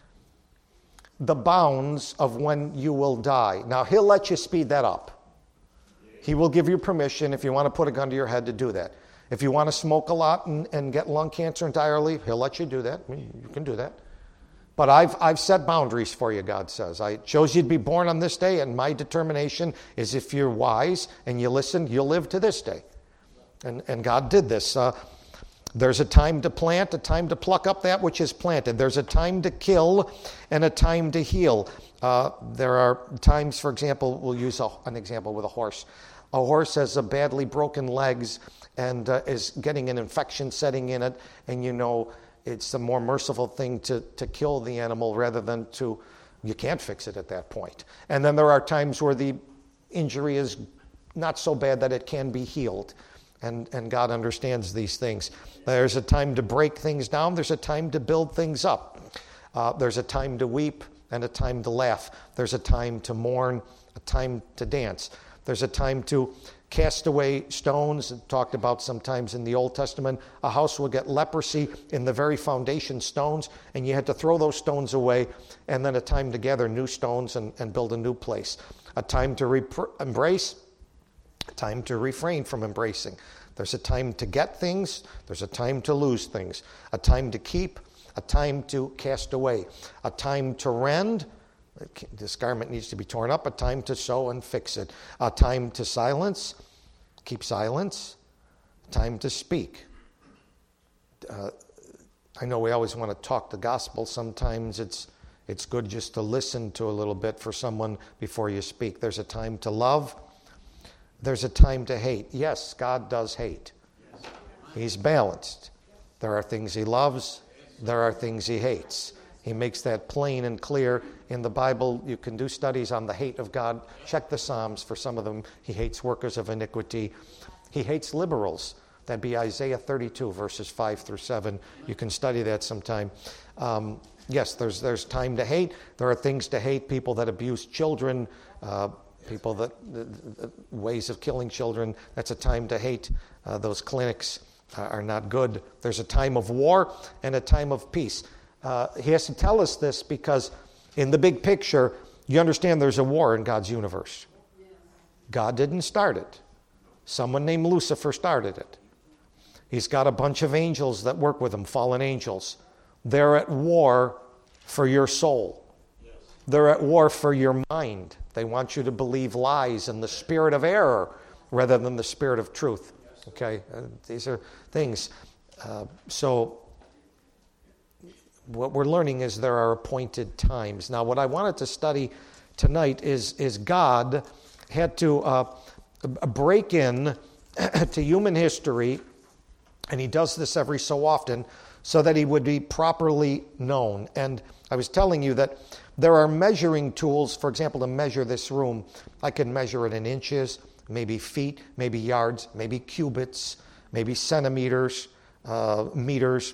the bounds of when you will die. Now, he'll let you speed that up. He will give you permission if you want to put a gun to your head to do that. If you want to smoke a lot and get lung cancer entirely, he'll let you do that. You can do that. But I've set boundaries for you, God says. I chose you to be born on this day, and my determination is if you're wise and you listen, you'll live to this day. And God did this. There's a time to plant, a time to pluck up that which is planted. There's a time to kill and a time to heal. There are times, for example, we'll use an example with a horse. A horse has a badly broken legs and is getting an infection setting in it, and you know it's a more merciful thing to kill the animal rather than you can't fix it at that point. And then there are times where the injury is not so bad that it can be healed, and God understands these things. There's a time to break things down. There's a time to build things up. There's a time to weep and a time to laugh. There's a time to mourn, a time to dance. There's a time to cast away stones. Talked about sometimes in the Old Testament, a house will get leprosy in the very foundation stones, and you had to throw those stones away, and then a time to gather new stones and build a new place. A time to embrace, a time to refrain from embracing. There's a time to get things, there's a time to lose things. A time to keep, a time to cast away. A time to rend, this garment needs to be torn up. A time to sew and fix it. A time to silence, keep silence. A time to speak. I know we always want to talk the gospel. Sometimes it's good just to listen to a little bit for someone before you speak. There's a time to love There's a time to hate. Yes, God does hate. He's balanced. There are things he loves. There are things he hates. He makes that plain and clear in the Bible. You can do studies on the hate of God. Check the Psalms for some of them. He hates workers of iniquity. He hates liberals. That'd be Isaiah 32, verses 5 through 7. You can study that sometime. Yes, there's time to hate. There are things to hate. People that abuse children, people that ways of killing children. That's a time to hate. Those clinics are not good. There's a time of war and a time of peace. He has to tell us this because in the big picture, you understand there's a war in God's universe. God didn't start it. Someone named Lucifer started it. He's got a bunch of angels that work with him, fallen angels. They're at war for your soul. They're at war for your mind. They want you to believe lies and the spirit of error rather than the spirit of truth. Okay? These are things. So what we're learning is there are appointed times. Now, what I wanted to study tonight is God had to break in to human history, and he does this every so often, so that he would be properly known. And I was telling you that there are measuring tools, for example, to measure this room. I can measure it in inches, maybe feet, maybe yards, maybe cubits, maybe centimeters, meters.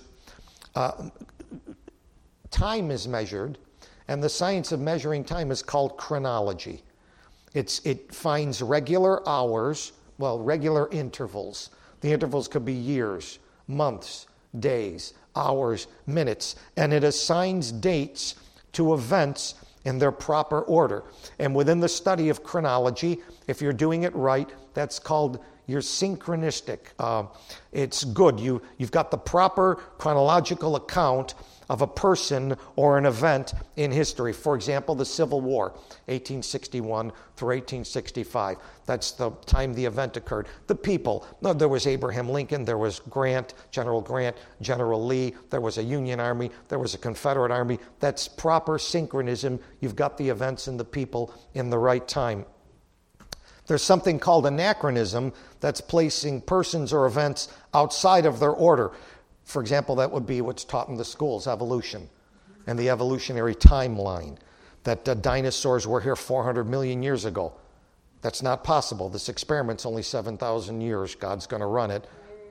Time is measured, and the science of measuring time is called chronology. It finds regular hours, regular intervals. The intervals could be years, months, days, hours, minutes, and it assigns dates to events in their proper order. And within the study of chronology, if you're doing it right, that's called you're synchronistic. It's good. You've got the proper chronological account of a person or an event in history. For example, the Civil War, 1861 through 1865. That's the time the event occurred. The people, there was Abraham Lincoln, there was General Grant, General Lee, there was a Union Army, there was a Confederate Army. That's proper synchronism. You've got the events and the people in the right time. There's something called anachronism that's placing persons or events outside of their order. For example, that would be what's taught in the schools, evolution, and the evolutionary timeline, that dinosaurs were here 400 million years ago. That's not possible. This experiment's only 7,000 years. God's going to run it.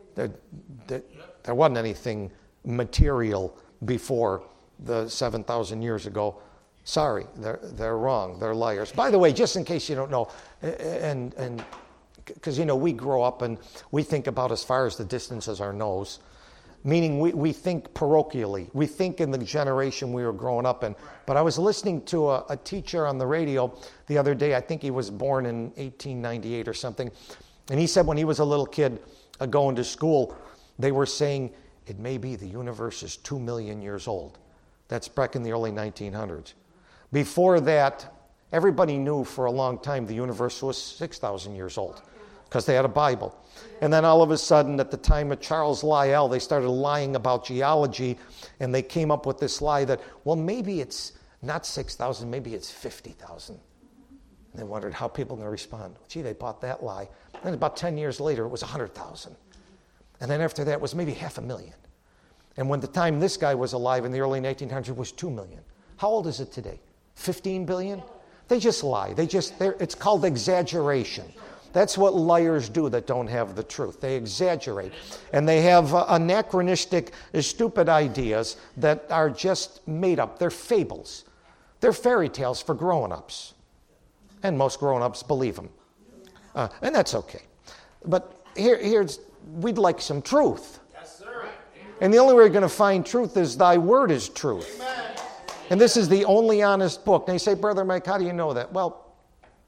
There wasn't anything material before the 7,000 years ago. Sorry, they're wrong. They're liars. By the way, just in case you don't know, and because, we grow up and we think about as far as the distance as our nose, meaning we think parochially. We think in the generation we were growing up in. But I was listening to a teacher on the radio the other day. I think he was born in 1898 or something. And he said when he was a little kid going to school, they were saying, it may be the universe is 2 million years old. That's back in the early 1900s. Before that, everybody knew for a long time the universe was 6,000 years old because they had a Bible. And then all of a sudden, at the time of Charles Lyell, they started lying about geology, and they came up with this lie that, maybe it's not 6,000, maybe it's 50,000. And they wondered how people were going to respond. Gee, they bought that lie. Then about 10 years later, it was 100,000. And then after that, it was maybe 500,000. And when the time this guy was alive in the early 1900s, it was 2 million. How old is it today? 15 billion? They just lie. It's called exaggeration. That's what liars do that don't have the truth. They exaggerate. And they have anachronistic, stupid ideas that are just made up. They're fables. They're fairy tales for grown-ups. And most grown-ups believe them. And that's okay. But we'd like some truth. Yes, sir. And the only way you're going to find truth is thy word is truth. Amen. And this is the only honest book. Now you say, Brother Mike, how do you know that? Well,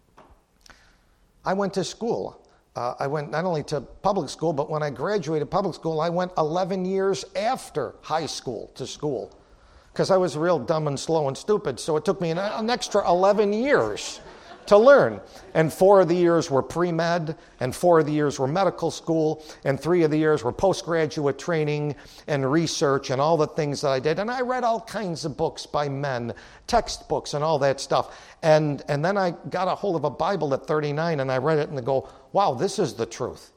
I went to school. I went not only to public school, but when I graduated public school, I went 11 years after high school to school because I was real dumb and slow and stupid. So it took me an extra 11 years to learn. And 4 of the years were pre-med, and 4 of the years were medical school, and 3 of the years were postgraduate training and research and all the things that I did. And I read all kinds of books by men, textbooks and all that stuff. And then I got a hold of a Bible at 39, and I read it and I go, wow, this is the truth.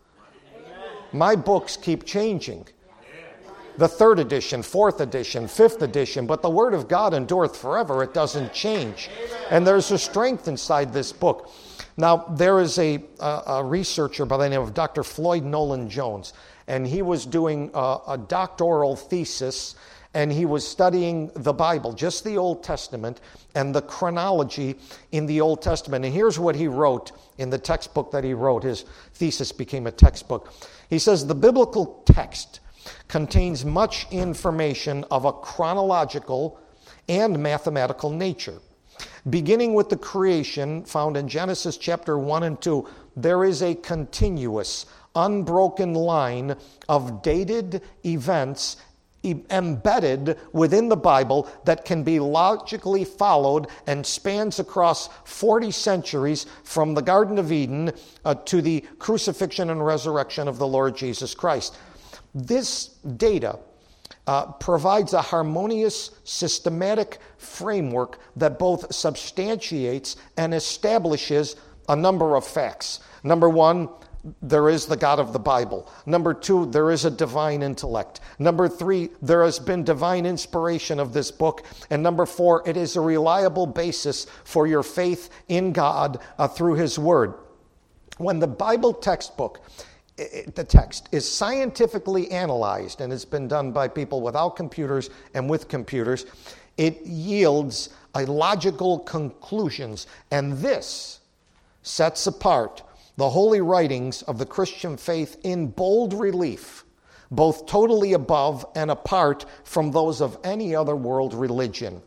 My books keep changing. The 3rd edition, 4th edition, 5th edition, but the Word of God endureth forever. It doesn't change. And there's a strength inside this book. Now, there is a researcher by the name of Dr. Floyd Nolan Jones, and he was doing a doctoral thesis, and he was studying the Bible, just the Old Testament, and the chronology in the Old Testament. And here's what he wrote in the textbook that he wrote. His thesis became a textbook. He says, the biblical text contains much information of a chronological and mathematical nature. Beginning with the creation found in Genesis chapter 1 and 2, there is a continuous, unbroken line of dated events embedded within the Bible that can be logically followed and spans across 40 centuries from the Garden of Eden to the crucifixion and resurrection of the Lord Jesus Christ. This data provides a harmonious, systematic framework that both substantiates and establishes a number of facts. Number 1, there is the God of the Bible. Number 2, there is a divine intellect. Number 3, there has been divine inspiration of this book. And number 4, it is a reliable basis for your faith in God through His Word. When the Bible textbook, the text, is scientifically analyzed, and it's been done by people without computers and with computers, it yields a logical conclusions. And this sets apart the holy writings of the Christian faith in bold relief, both totally above and apart from those of any other world religion.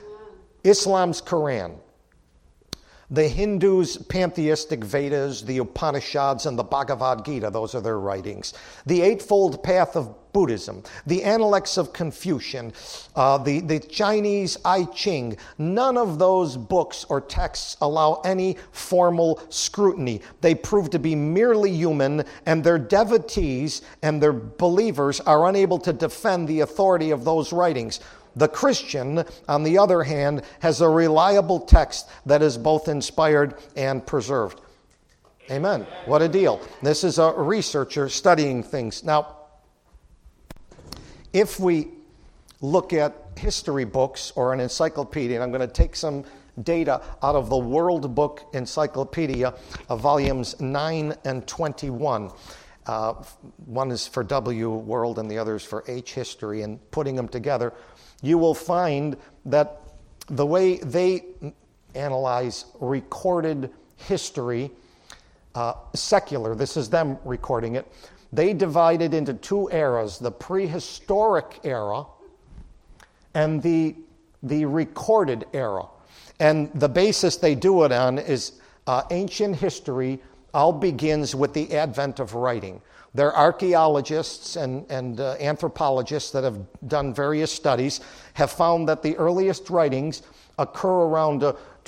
Islam's Quran, the Hindus' pantheistic Vedas, the Upanishads, and the Bhagavad Gita, those are their writings. The Eightfold Path of Buddhism, the Analects of Confucian, the Chinese I Ching. None of those books or texts allow any formal scrutiny. They prove to be merely human, and their devotees and their believers are unable to defend the authority of those writings. The Christian, on the other hand, has a reliable text that is both inspired and preserved. Amen. What a deal. This is a researcher studying things. Now, if we look at history books or an encyclopedia, and I'm going to take some data out of the World Book Encyclopedia, volumes 9 and 21. One is for W, World, and the other is for H, History, and putting them together, you will find that the way they analyze recorded history, secular, this is them recording it, they divide it into 2 eras, the prehistoric era and the recorded era. And the basis they do it on is ancient history all begins with the advent of writing. There are archaeologists and anthropologists that have done various studies, have found that the earliest writings occur around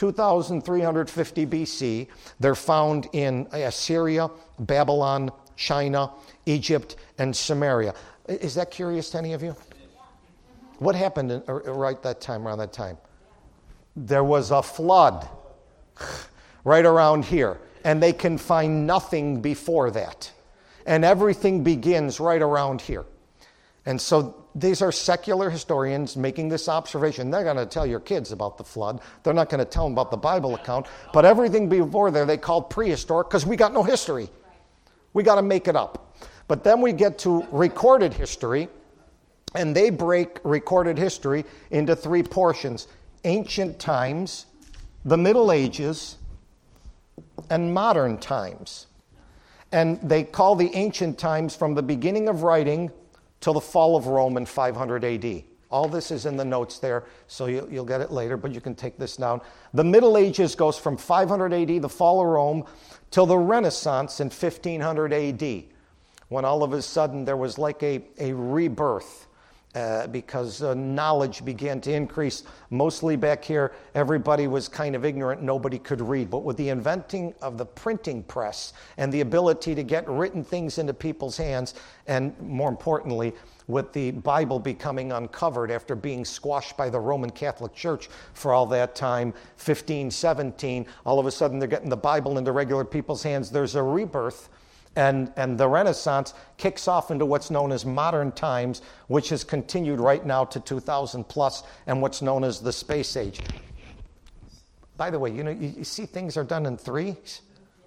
2350 BC. They're found in Assyria, Babylon, China, Egypt, and Samaria. Is that curious to any of you? What happened around that time? There was a flood right around here, and they can find nothing before that. And everything begins right around here. And so these are secular historians making this observation. They're going to tell your kids about the flood. They're not going to tell them about the Bible account. But everything before there they called prehistoric because we got no history. We got to make it up. But then we get to recorded history, and they break recorded history into 3 portions: ancient times, the Middle Ages, and modern times. And they call the ancient times from the beginning of writing till the fall of Rome in 500 AD. All this is in the notes there, so you'll get it later, but you can take this down. The Middle Ages goes from 500 AD, the fall of Rome, till the Renaissance in 1500 AD, when all of a sudden there was like a rebirth. because knowledge began to increase. Mostly back here, everybody was kind of ignorant. Nobody could read. But with the inventing of the printing press and the ability to get written things into people's hands, and more importantly, with the Bible becoming uncovered after being squashed by the Roman Catholic Church for all that time, 1517, all of a sudden they're getting the Bible into regular people's hands. There's a rebirth. And the Renaissance kicks off into what's known as modern times, which has continued right now to 2000 plus, and what's known as the space age. By the way, you see things are done in threes?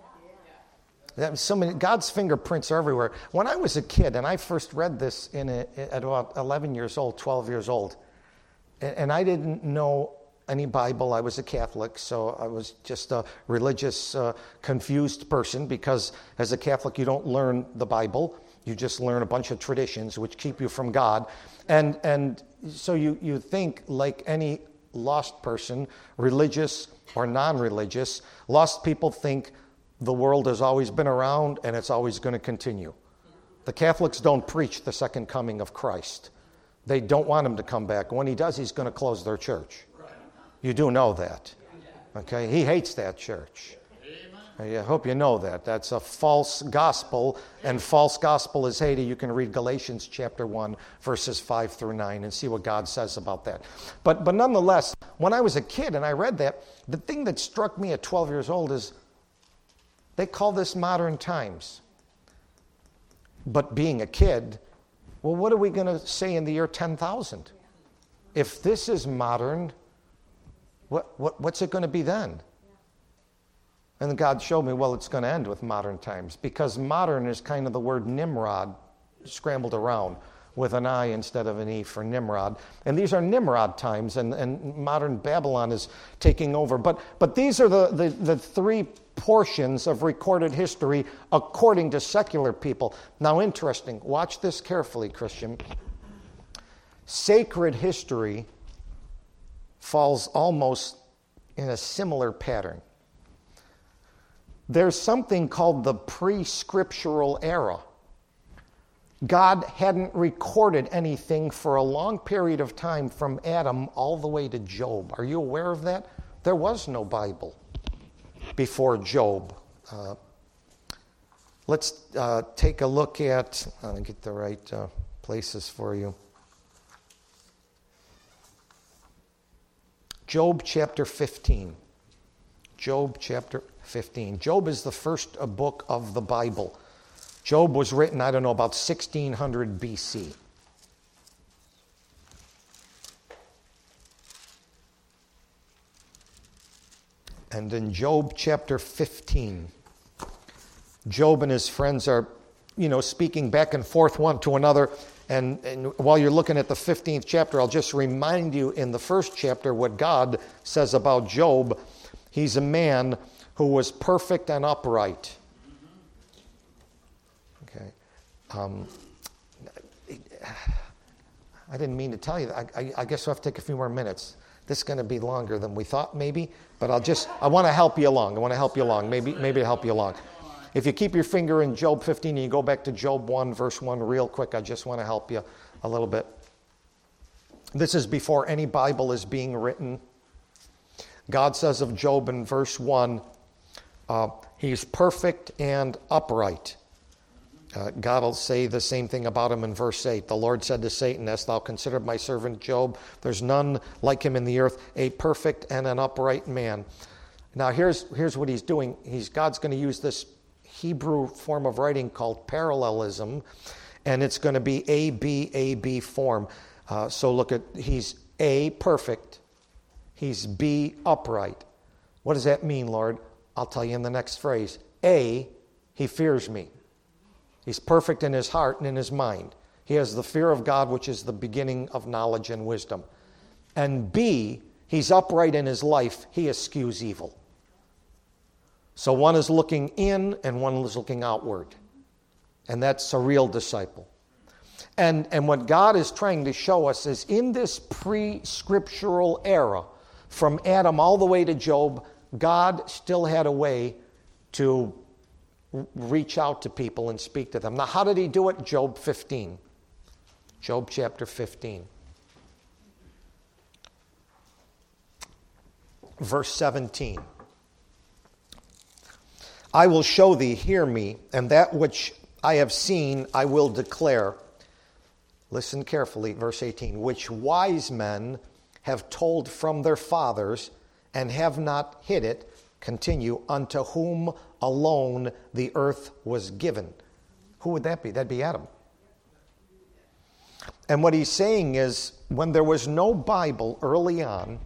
So many, God's fingerprints are everywhere. When I was a kid, and I first read this at about 11 years old, 12 years old, and I didn't know any Bible. I was a Catholic, so I was just a religious, confused person, because as a Catholic, you don't learn the Bible. You just learn a bunch of traditions which keep you from God. And so you think, like any lost person, religious or non-religious, lost people think the world has always been around and it's always going to continue. The Catholics don't preach the second coming of Christ. They don't want him to come back. When he does, he's going to close their church. You do know that. Okay? He hates that church. I hope you know that. That's a false gospel, and false gospel is hated. You can read Galatians chapter 1, verses 5 through 9, and see what God says about that. But nonetheless, when I was a kid and I read that, the thing that struck me at 12 years old is they call this modern times. But being a kid, well, what are we going to say in the year 10,000? If this is modern, what's it going to be then? And God showed me, well, it's going to end with modern times, because modern is kind of the word Nimrod scrambled around with an I instead of an E for Nimrod. And these are Nimrod times, and modern Babylon is taking over. But these are the three portions of recorded history according to secular people. Now, interesting. Watch this carefully, Christian. Sacred history falls almost in a similar pattern. There's something called the pre-scriptural era. God hadn't recorded anything for a long period of time from Adam all the way to Job. Are you aware of that? There was no Bible before Job. Let's take a look at, I'll get the right places for you. Job chapter 15. Job chapter 15. Job is the first book of the Bible. Job was written, about 1600 BC. And in Job chapter 15, Job and his friends are, speaking back and forth one to another. And while you're looking at the 15th chapter, I'll just remind you in the first chapter what God says about Job. He's a man who was perfect and upright. Okay. I didn't mean to tell you that. I guess I'll have to take a few more minutes. This is going to be longer than we thought, maybe. But I want to help you along. Maybe to help you along. If you keep your finger in Job 15 and you go back to Job 1, verse 1 real quick, I just want to help you a little bit. This is before any Bible is being written. God says of Job in verse 1, he's perfect and upright. God will say the same thing about him in verse 8. The Lord said to Satan, "Hast thou considered my servant Job? There's none like him in the earth, a perfect and an upright man." Now here's what he's doing. God's going to use this Hebrew form of writing called parallelism, and it's going to be A-B form. So look at, he's A, perfect. He's B, upright. What does that mean, Lord? I'll tell you in the next phrase. A, he fears me. He's perfect in his heart and in his mind. He has the fear of God, which is the beginning of knowledge and wisdom. And B, he's upright in his life. He eschews evil. So one is looking in and one is looking outward. And that's a real disciple. And what God is trying to show us is in this pre-scriptural era, from Adam all the way to Job, God still had a way to reach out to people and speak to them. Now, how did he do it? Job 15. Job chapter 15. Verse 17. I will show thee, hear me, and that which I have seen I will declare. Listen carefully, verse 18. Which wise men have told from their fathers, and have not hid it, continue, unto whom alone the earth was given. Who would that be? That'd be Adam. And what he's saying is, when there was no Bible early on,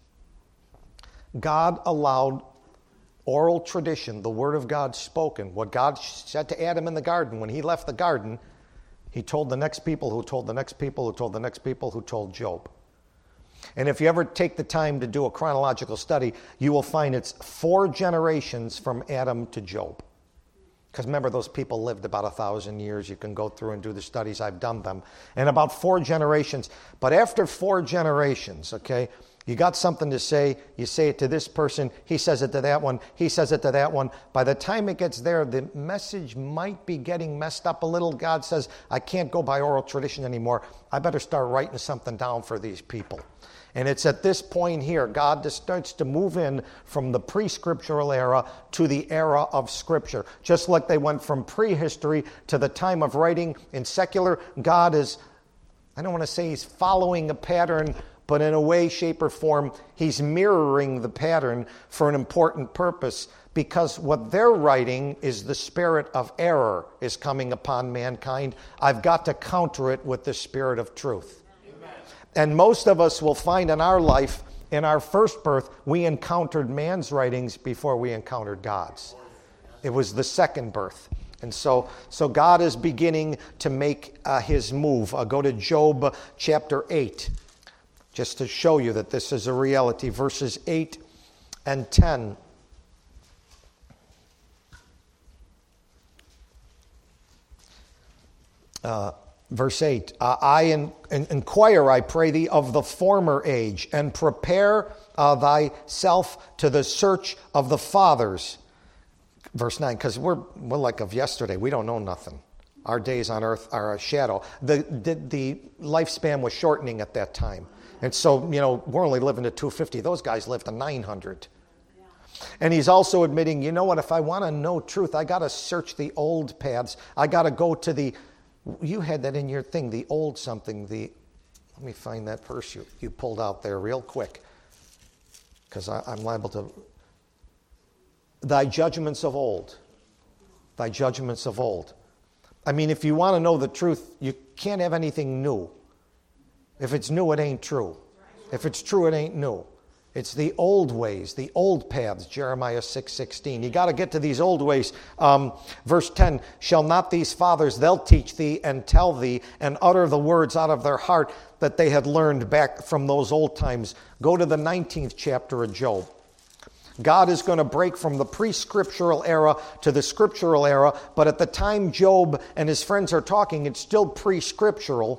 God allowed oral tradition, the word of God spoken. What God said to Adam in the garden, when he left the garden, he told the next people, who told the next people, who told the next people, who told Job. And if you ever take the time to do a chronological study, you will find it's 4 generations from Adam to Job. Because remember, those people lived about 1,000 years. You can go through and do the studies. I've done them. And about 4 generations. But after 4 generations, okay, you got something to say, you say it to this person, he says it to that one, he says it to that one. By the time it gets there, the message might be getting messed up a little. God says, I can't go by oral tradition anymore. I better start writing something down for these people. And it's at this point here, God just starts to move in from the pre-scriptural era to the era of Scripture. Just like they went from prehistory to the time of writing in secular, God is, I don't want to say he's following a pattern, but in a way, shape, or form, he's mirroring the pattern for an important purpose, because what they're writing is the spirit of error is coming upon mankind. I've got to counter it with the spirit of truth. Amen. And most of us will find in our life, in our first birth, we encountered man's writings before we encountered God's. It was the second birth. And so God is beginning to make his move. I'll go to Job chapter 8. Just to show you that this is a reality. Verses 8 and 10. Verse 8. I inquire, I pray thee, of the former age, and prepare thyself to the search of the fathers. Verse 9, because we're like of yesterday. We don't know nothing. Our days on earth are a shadow. The lifespan was shortening at that time. And so, we're only living to 250. Those guys lived to 900. Yeah. And he's also admitting, you know what, if I want to know truth, I got to search the old paths. I got to go to you had that in your thing, the old something, let me find that verse you pulled out there real quick. Because I'm liable to. Thy judgments of old. Thy judgments of old. I mean, if you want to know the truth, you can't have anything new. If it's new, it ain't true. If it's true, it ain't new. It's the old ways, the old paths, Jeremiah 6:16. You got to get to these old ways. Verse 10, shall not these fathers, they'll teach thee and tell thee and utter the words out of their heart that they had learned back from those old times. Go to the 19th chapter of Job. God is going to break from the pre-scriptural era to the scriptural era, but at the time Job and his friends are talking, it's still pre-scriptural.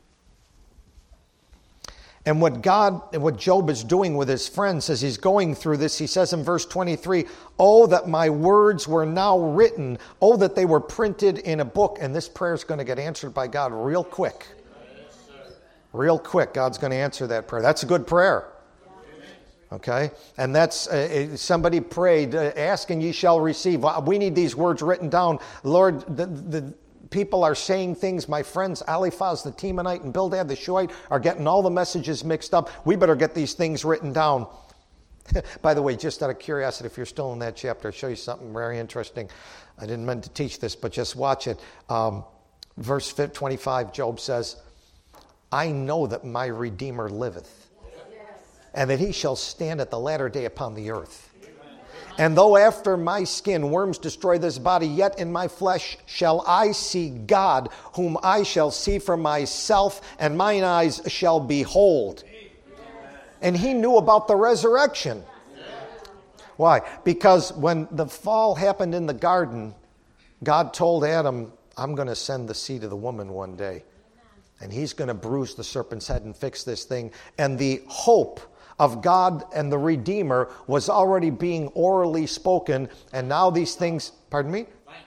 And what Job is doing with his friends as he's going through this, he says in verse 23, oh, that my words were now written. Oh, that they were printed in a book. And this prayer is going to get answered by God real quick. Real quick, God's going to answer that prayer. That's a good prayer. Okay? And that's, somebody prayed, ask and ye shall receive. We need these words written down. Lord, the people are saying things. My friends, Eliphaz the Temanite and Bildad the Shuhite are getting all the messages mixed up. We better get these things written down. By the way, just out of curiosity, if you're still in that chapter, I'll show you something very interesting. I didn't mean to teach this, but just watch it. Verse 25, Job says, I know that my Redeemer liveth, and that he shall stand at the latter day upon the earth. And though after my skin worms destroy this body, yet in my flesh shall I see God, whom I shall see for myself, and mine eyes shall behold. And he knew about the resurrection. Why? Because when the fall happened in the garden, God told Adam, I'm going to send the seed of the woman one day. And he's going to bruise the serpent's head and fix this thing. And the hope of God and the Redeemer was already being orally spoken, and now these things, pardon me?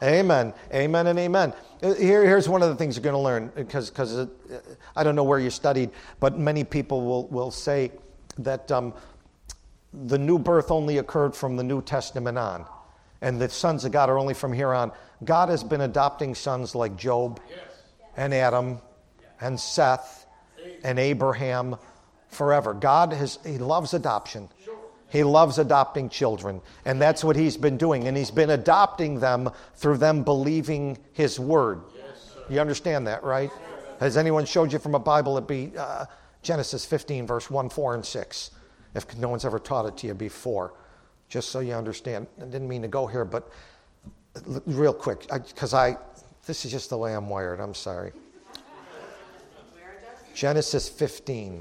Amen. Amen and amen. Here's one of the things you're going to learn, because I don't know where you studied, but many people will say that the new birth only occurred from the New Testament on, and the sons of God are only from here on. God has been adopting sons like Job and Adam and Seth and Abraham forever. He loves adoption. He loves adopting children, and that's what he's been doing, and he's been adopting them through them believing his word. You understand that, right? Has anyone showed you from a Bible? It'd be Genesis 15, verse 1, 4, and 6. If no one's ever taught it to you before, just so you understand. I didn't mean to go here, but real quick, this is just the way I'm wired. I'm sorry. Genesis 15.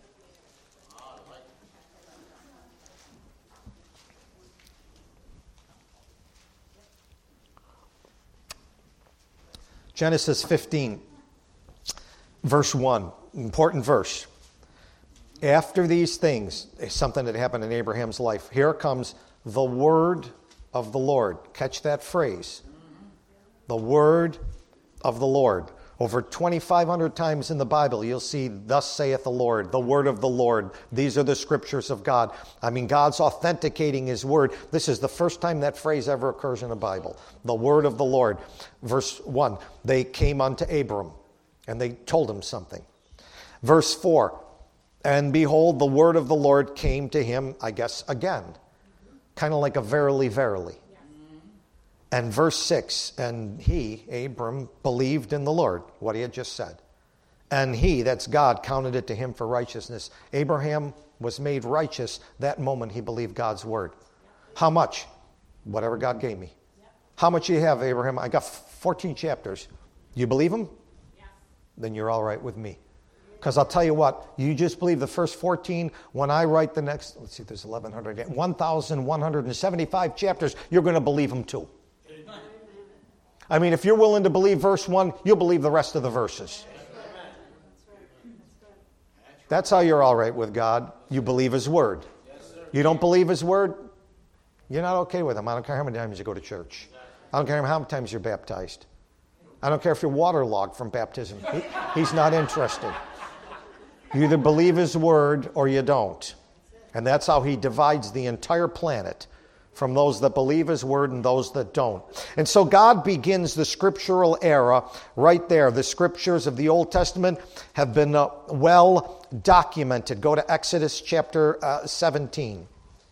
Genesis 15, verse 1, important verse. After these things, something that happened in Abraham's life, here comes the word of the Lord. Catch that phrase. The word of the Lord. Over 2,500 times in the Bible, you'll see, thus saith the Lord, the word of the Lord. These are the scriptures of God. I mean, God's authenticating his word. This is the first time that phrase ever occurs in the Bible. The word of the Lord. Verse 1, they came unto Abram, and they told him something. Verse 4, and behold, the word of the Lord came to him, I guess, again. Kind of like a verily, verily. And verse 6, and he, Abram, believed in the Lord, what he had just said. And he, that's God, counted it to him for righteousness. Abraham was made righteous that moment he believed God's word. How much? Whatever God gave me. How much do you have, Abraham? I got 14 chapters. You believe them? Then you're all right with me. Because I'll tell you what, you just believe the first 14. When I write the next, let's see, there's 1,175 chapters, you're going to believe them too. I mean, if you're willing to believe verse 1, you'll believe the rest of the verses. That's how you're all right with God. You believe his word. You don't believe his word, you're not okay with him. I don't care how many times you go to church. I don't care how many times you're baptized. I don't care if you're waterlogged from baptism. He's not interested. You either believe his word or you don't. And that's how he divides the entire planet, from those that believe his word and those that don't. And so God begins the scriptural era right there. The scriptures of the Old Testament have been well documented. Go to Exodus chapter 17.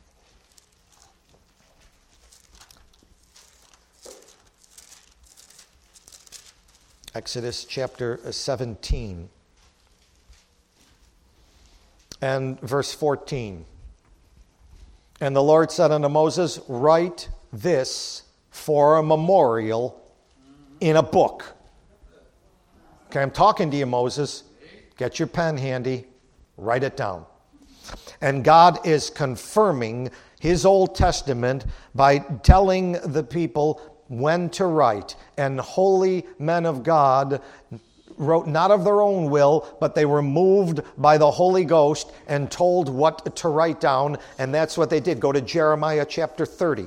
Exodus chapter 17 and verse 14. And the Lord said unto Moses, write this for a memorial in a book. Okay, I'm talking to you, Moses. Get your pen handy. Write it down. And God is confirming his Old Testament by telling the people when to write. And holy men of God wrote not of their own will, but they were moved by the Holy Ghost and told what to write down, and that's what they did. Go to Jeremiah chapter 30.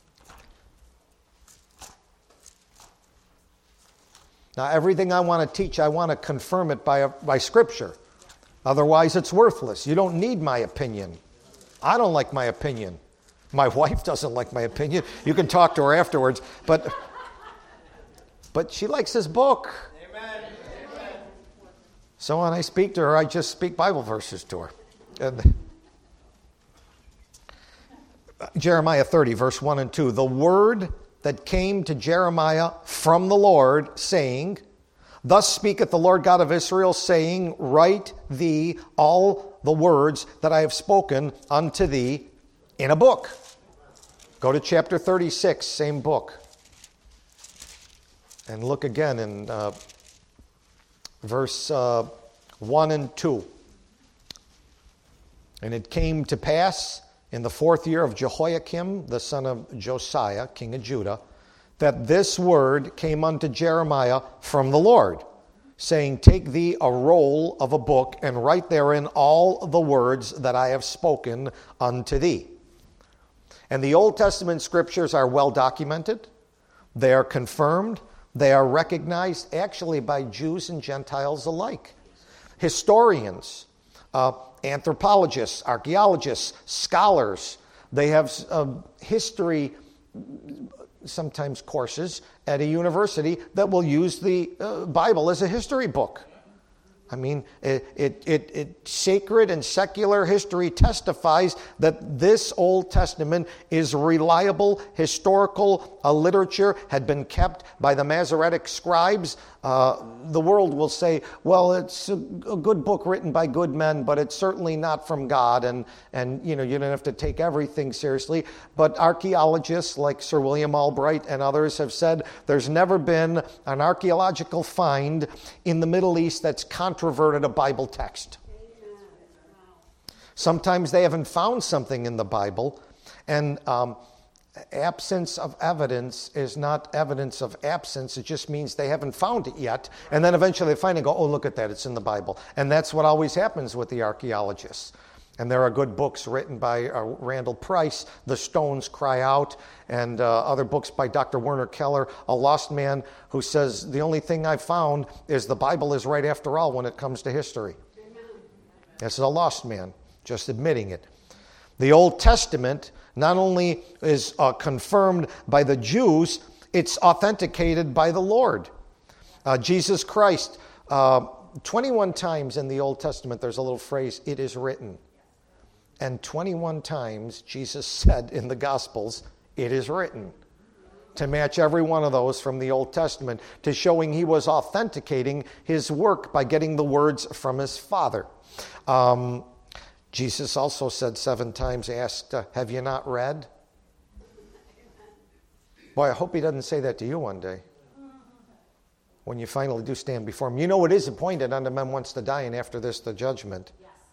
Now, everything I want to teach, I want to confirm it by Scripture. Otherwise, it's worthless. You don't need my opinion. I don't like my opinion. My wife doesn't like my opinion. You can talk to her afterwards, but she likes this book. So when I speak to her, I just speak Bible verses to her. And Jeremiah 30, verse 1 and 2. The word that came to Jeremiah from the Lord, saying, thus speaketh the Lord God of Israel, saying, write thee all the words that I have spoken unto thee in a book. Go to chapter 36, same book. And look again in verse 1 and 2. And it came to pass in the 4th year of Jehoiakim, the son of Josiah, king of Judah, that this word came unto Jeremiah from the Lord, saying, take thee a roll of a book, and write therein all the words that I have spoken unto thee. And the Old Testament scriptures are well documented. They are confirmed. They are recognized actually by Jews and Gentiles alike. Historians, anthropologists, archaeologists, scholars, they have history, sometimes courses at a university that will use the Bible as a history book. I mean, sacred and secular history testifies that this Old Testament is reliable historical literature, had been kept by the Masoretic scribes. The world will say, well, it's a good book written by good men, but it's certainly not from God, and you don't have to take everything seriously. But archaeologists like Sir William Albright and others have said there's never been an archaeological find in the Middle East that's controverted a Bible text. Sometimes they haven't found something in the Bible, and absence of evidence is not evidence of absence. It just means they haven't found it yet. And then eventually they find it and go, oh, look at that, it's in the Bible. And that's what always happens with the archaeologists. And there are good books written by Randall Price, The Stones Cry Out, and other books by Dr. Werner Keller, a lost man who says, the only thing I've found is the Bible is right after all when it comes to history. This is a lost man, just admitting it. The Old Testament not only is confirmed by the Jews, it's authenticated by the Lord. Jesus Christ, 21 times in the Old Testament there's a little phrase, it is written. And 21 times Jesus said in the Gospels, it is written. To match every one of those from the Old Testament to showing he was authenticating his work by getting the words from his Father. Jesus also said 7 times, asked, have you not read? Boy, I hope he doesn't say that to you one day. When you finally do stand before him. You know it is appointed unto men once to die, and after this the judgment.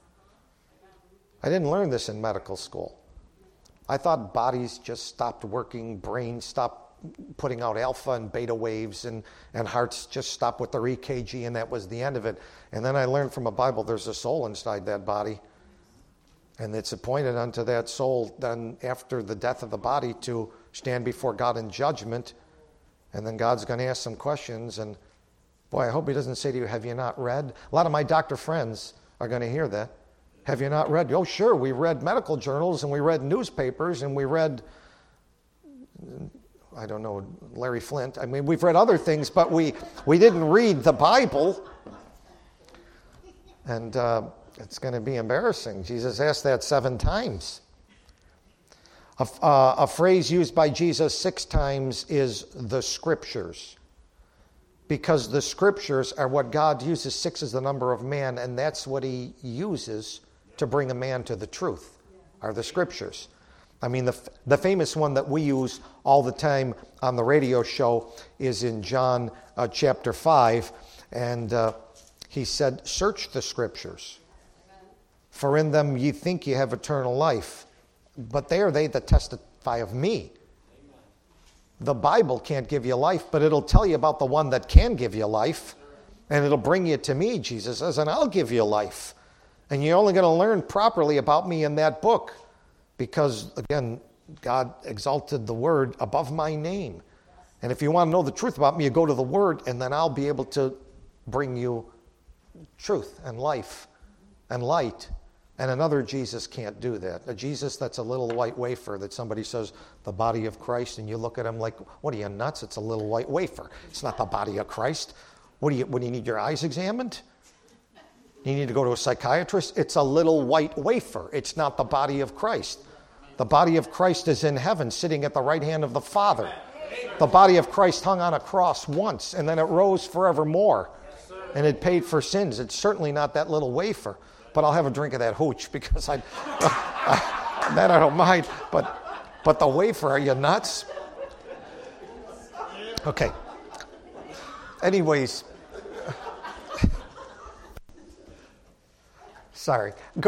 I didn't learn this in medical school. I thought bodies just stopped working, brains stopped putting out alpha and beta waves, and hearts just stopped with their EKG, and that was the end of it. And then I learned from a Bible there's a soul inside that body. And it's appointed unto that soul then after the death of the body to stand before God in judgment. And then God's going to ask some questions. And boy, I hope he doesn't say to you, have you not read? A lot of my doctor friends are going to hear that. Have you not read? Oh, sure, we read medical journals and we read newspapers and we read, I don't know, Larry Flint. I mean, we've read other things, but we didn't read the Bible. And it's going to be embarrassing. Jesus asked that 7 times. A phrase used by Jesus 6 times is the Scriptures. Because the Scriptures are what God uses. 6 is the number of man, and that's what he uses to bring a man to the truth, are the Scriptures. I mean, the famous one that we use all the time on the radio show is in John chapter 5. And he said, search the Scriptures. For in them ye think ye have eternal life, but they are they that testify of me. The Bible can't give you life, but it'll tell you about the one that can give you life, and it'll bring you to me, Jesus says, and I'll give you life. And you're only going to learn properly about me in that book, because, again, God exalted the Word above my name. And if you want to know the truth about me, you go to the Word, and then I'll be able to bring you truth and life and light. And another Jesus can't do that. A Jesus that's a little white wafer that somebody says, the body of Christ, and you look at him like, what are you, nuts? It's a little white wafer. It's not the body of Christ. What do you need your eyes examined? You need to go to a psychiatrist? It's a little white wafer. It's not the body of Christ. The body of Christ is in heaven, sitting at the right hand of the Father. The body of Christ hung on a cross once, and then it rose forevermore. And it paid for sins. It's certainly not that little wafer. But I'll have a drink of that hooch because that I don't mind. But the wafer, are you nuts? Okay. Anyways, sorry. Go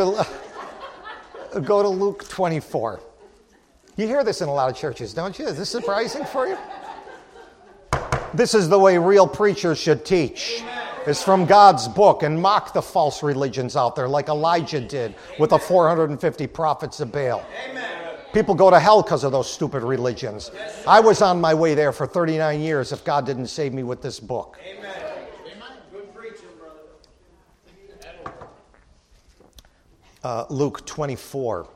to Luke 24. You hear this in a lot of churches, don't you? Is this surprising for you? This is the way real preachers should teach. It's from God's book, and mock the false religions out there like Elijah did with the 450 prophets of Baal. Amen. People go to hell because of those stupid religions. I was on my way there for 39 years if God didn't save me with this book. Amen. Good preaching, brother. Luke 24.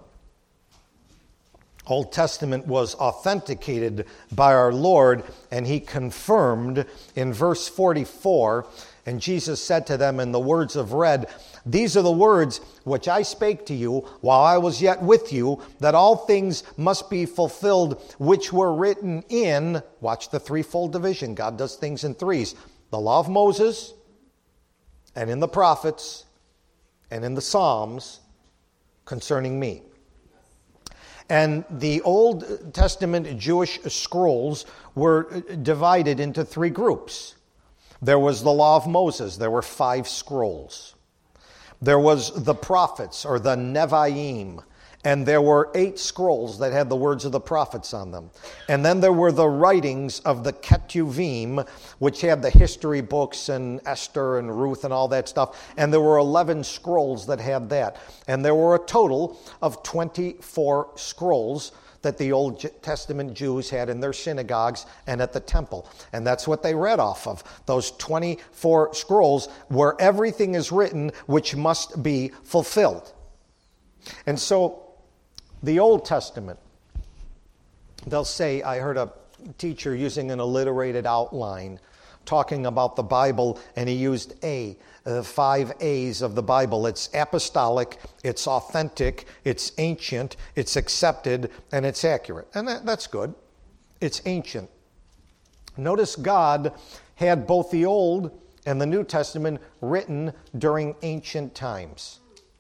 Old Testament was authenticated by our Lord, and he confirmed in verse 44, and Jesus said to them in the words of read, "These are the words which I spake to you while I was yet with you, that all things must be fulfilled which were written in," watch the threefold division, God does things in threes, "the law of Moses, and in the prophets, and in the Psalms concerning me." And the Old Testament Jewish scrolls were divided into three groups. There was the law of Moses. There were 5 scrolls. There was the prophets, or the Nevi'im, and there were 8 scrolls that had the words of the prophets on them. And then there were the writings of the Ketuvim, which had the history books and Esther and Ruth and all that stuff. And there were 11 scrolls that had that. And there were a total of 24 scrolls that the Old Testament Jews had in their synagogues and at the temple. And that's what they read off of, those 24 scrolls where everything is written which must be fulfilled. And so the Old Testament, they'll say, I heard a teacher using an alliterated outline talking about the Bible, and he used 5 A's of the Bible. It's apostolic, it's authentic, it's ancient, it's accepted, and it's accurate. And that's good. It's ancient. Notice God had both the Old and the New Testament written during ancient times.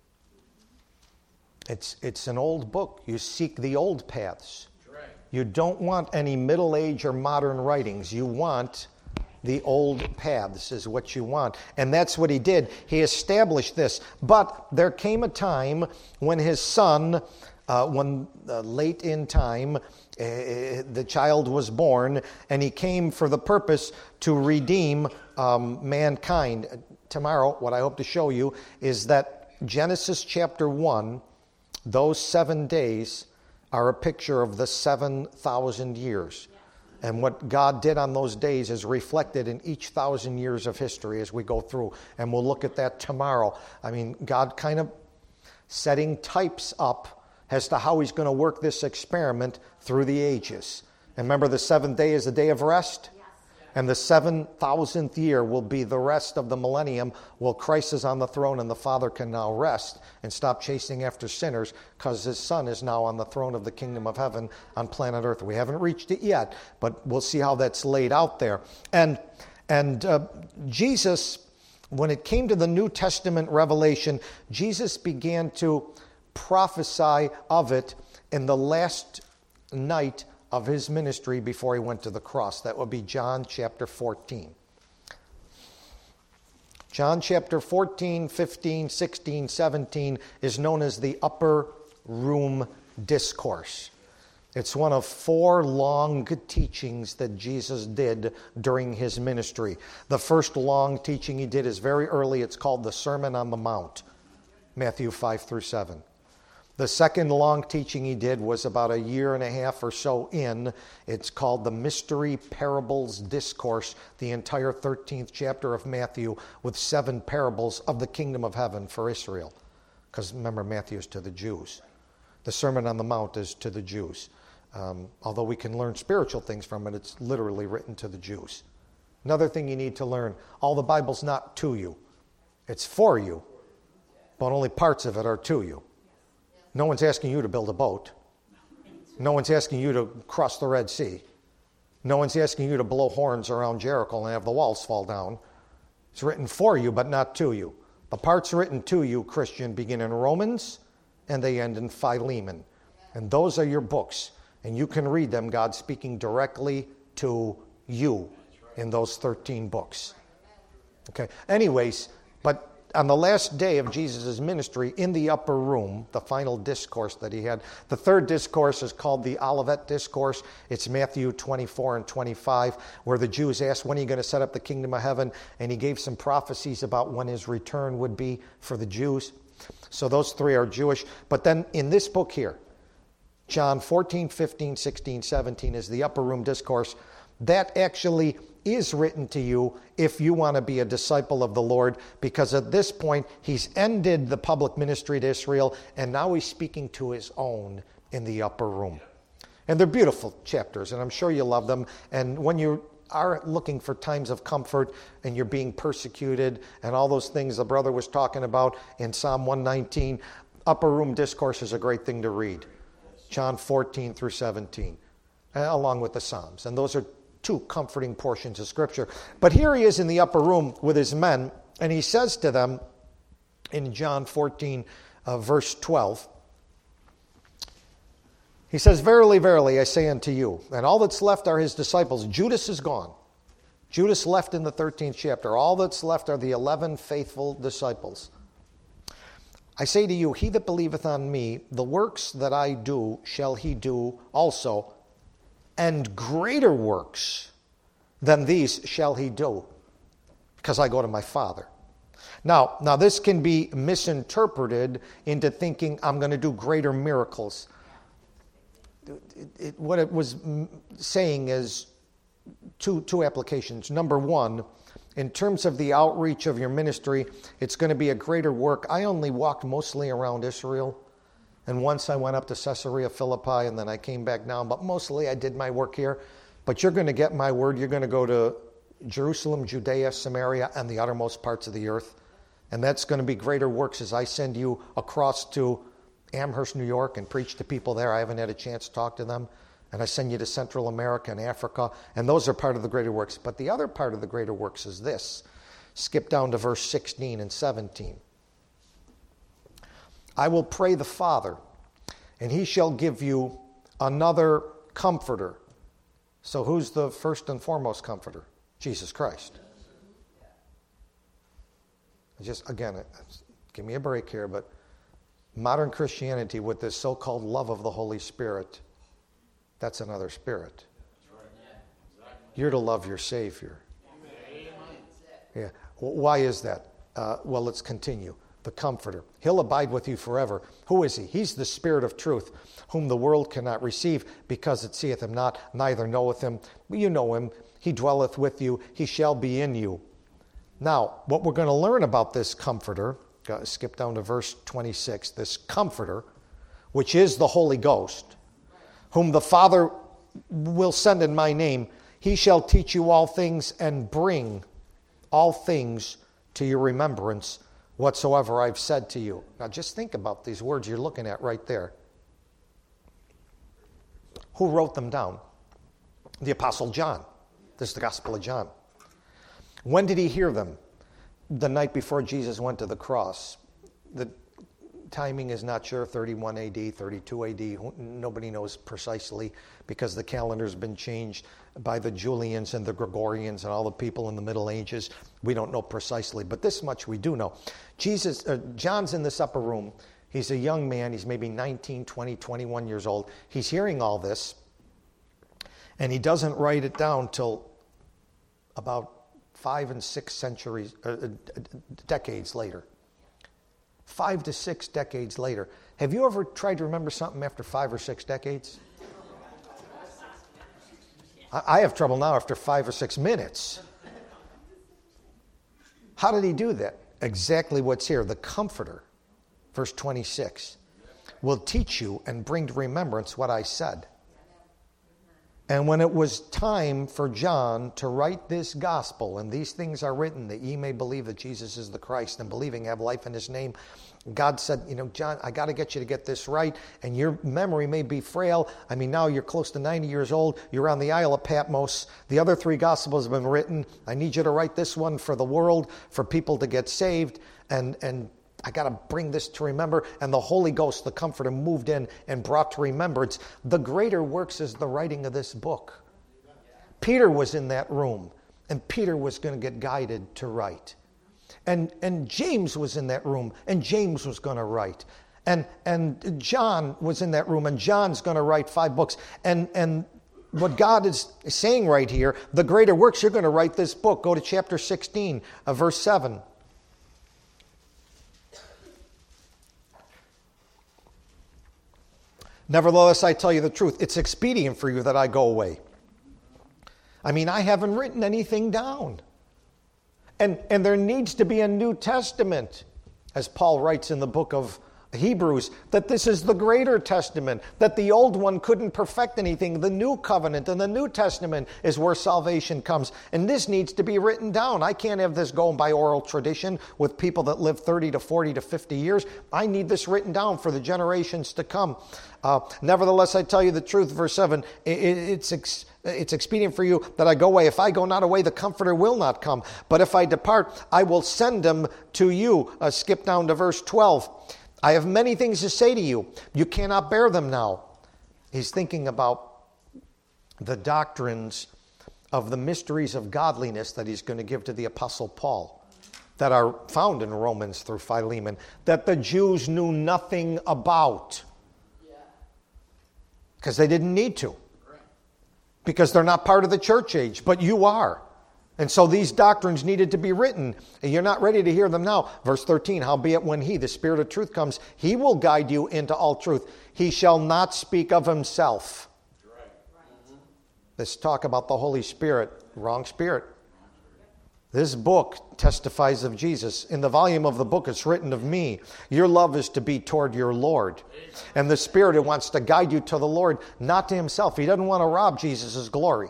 It's an old book. You seek the old paths. You don't want any Middle Age or modern writings. You want the old paths is what you want. And that's what he did. He established this. But there came a time when his son, late in time, the child was born, and he came for the purpose to redeem mankind. Tomorrow, what I hope to show you is that Genesis chapter 1, those 7 days are a picture of the 7,000 years. And what God did on those days is reflected in each 1,000 years of history as we go through. And we'll look at that tomorrow. I mean, God kind of setting types up as to how he's going to work this experiment through the ages. And remember, the 7th day is the day of rest? And the 7,000th year will be the rest of the millennium. Well, Christ is on the throne, and the Father can now rest and stop chasing after sinners because his Son is now on the throne of the kingdom of heaven on planet Earth. We haven't reached it yet, but we'll see how that's laid out there. And Jesus, when it came to the New Testament revelation, Jesus began to prophesy of it in the last night of his ministry before he went to the cross. That would be John chapter 14. John chapter 14, 15, 16, 17 is known as the Upper Room Discourse. It's one of 4 long teachings that Jesus did during his ministry. The first long teaching he did is very early. It's called the Sermon on the Mount, Matthew 5 through 7. The second long teaching he did was about 1.5 years or so in. It's called the Mystery Parables Discourse, the entire 13th chapter of Matthew with 7 parables of the kingdom of heaven for Israel. Because remember, Matthew is to the Jews. The Sermon on the Mount is to the Jews. Although we can learn spiritual things from it, it's literally written to the Jews. Another thing you need to learn, all the Bible's not to you. It's for you, but only parts of it are to you. No one's asking you to build a boat. No one's asking you to cross the Red Sea. No one's asking you to blow horns around Jericho and have the walls fall down. It's written for you, but not to you. The parts written to you, Christian, begin in Romans and they end in Philemon. And those are your books. And you can read them, God speaking directly to you in those 13 books. Okay. Anyways, but on the last day of Jesus' ministry in the upper room, the final discourse that he had, the third discourse is called the Olivet Discourse. It's Matthew 24 and 25, where the Jews asked, when are you going to set up the kingdom of heaven? And he gave some prophecies about when his return would be for the Jews. So those 3 are Jewish. But then in this book here, John 14, 15, 16, 17 is the upper room discourse. That actually is written to you if you want to be a disciple of the Lord, because at this point he's ended the public ministry to Israel, and now he's speaking to his own in the upper room. And they're beautiful chapters, and I'm sure you love them. And when you are looking for times of comfort and you're being persecuted and all those things the brother was talking about in Psalm 119, upper room discourse is a great thing to read. John 14 through 17, along with the Psalms. And those are two comforting portions of Scripture. But here he is in the upper room with his men, and he says to them in John 14, verse 12, he says, "Verily, verily, I say unto you," and all that's left are his disciples. Judas is gone. Judas left in the 13th chapter. All that's left are the 11 faithful disciples. "I say to you, he that believeth on me, the works that I do shall he do also, and greater works than these shall he do, because I go to my Father." Now this can be misinterpreted into thinking I'm going to do greater miracles. What it was saying is two applications. Number one, in terms of the outreach of your ministry, it's going to be a greater work. I only walked mostly around Israel, and once I went up to Caesarea Philippi, and then I came back down, but mostly I did my work here. But you're going to get my word. You're going to go to Jerusalem, Judea, Samaria, and the uttermost parts of the earth. And that's going to be greater works as I send you across to Amherst, New York, and preach to people there. I haven't had a chance to talk to them. And I send you to Central America and Africa. And those are part of the greater works. But the other part of the greater works is this. Skip down to verse 16 and 17. "I will pray the Father, and he shall give you another comforter." So who's the first and foremost comforter? Jesus Christ. Again, give me a break here, but modern Christianity with this so-called love of the Holy Spirit, that's another spirit. You're to love your Savior. Yeah. Why is that? Well, let's continue. The Comforter. He'll abide with you forever. Who is he? He's the Spirit of truth, whom the world cannot receive, because it seeth him not, neither knoweth him. But you know him. He dwelleth with you. He shall be in you. Now, what we're going to learn about this Comforter, skip down to verse 26, this Comforter, which is the Holy Ghost, whom the Father will send in my name, he shall teach you all things and bring all things to your remembrance whatsoever I've said to you. Now just think about these words you're looking at right there. Who wrote them down? The Apostle John. This is the Gospel of John. When did he hear them? The night before Jesus went to the cross. The timing is not sure, 31 AD, 32 AD. Nobody knows precisely because the calendar's been changed by the Julians and the Gregorians and all the people in the Middle Ages. We don't know precisely, but this much we do know. John's in this upper room. He's a young man. He's maybe 19, 20, 21 years old. He's hearing all this, and he doesn't write it down till about 5 and 6 decades later. 5 to 6 decades later. Have you ever tried to remember something after 5 or 6 decades? I have trouble now after 5 or 6 minutes. How did he do that? Exactly what's here. The Comforter, verse 26, will teach you and bring to remembrance what I said. And when it was time for John to write this gospel, and these things are written that ye may believe that Jesus is the Christ, and believing have life in his name, God said, John, I got to get you to get this right, and your memory may be frail. I mean, now you're close to 90 years old. You're on the Isle of Patmos. The other 3 gospels have been written. I need you to write this one for the world, for people to get saved, and I got to bring this to remember. And the Holy Ghost, the Comforter, moved in and brought to remembrance. The greater works is the writing of this book. Peter was in that room, and Peter was going to get guided to write. And James was in that room, and James was going to write. And John was in that room, and John's going to write 5 books. And what God is saying right here, the greater works, you're going to write this book. Go to chapter 16, verse 7. Nevertheless, I tell you the truth. It's expedient for you that I go away. I mean, I haven't written anything down. And there needs to be a New Testament, as Paul writes in the book of Hebrews, that this is the greater testament, that the old one couldn't perfect anything. The new covenant and the New Testament is where salvation comes. And this needs to be written down. I can't have this going by oral tradition with people that live 30 to 40 to 50 years. I need this written down for the generations to come. Nevertheless, I tell you the truth, verse 7, it's expedient for you that I go away. If I go not away, the Comforter will not come. But if I depart, I will send him to you. Skip down to verse 12. I have many things to say to you. You cannot bear them now. He's thinking about the doctrines of the mysteries of godliness that he's going to give to the Apostle Paul, that are found in Romans through Philemon, that the Jews knew nothing about. Because they didn't need to. Because they're not part of the church age, but you are. And so these doctrines needed to be written. And you're not ready to hear them now. Verse 13, howbeit when he, the Spirit of truth, comes, he will guide you into all truth. He shall not speak of himself. Let's talk about the Holy Spirit. Wrong spirit. This book testifies of Jesus. In the volume of the book, it's written of me. Your love is to be toward your Lord. And the Spirit who wants to guide you to the Lord, not to himself. He doesn't want to rob Jesus' glory.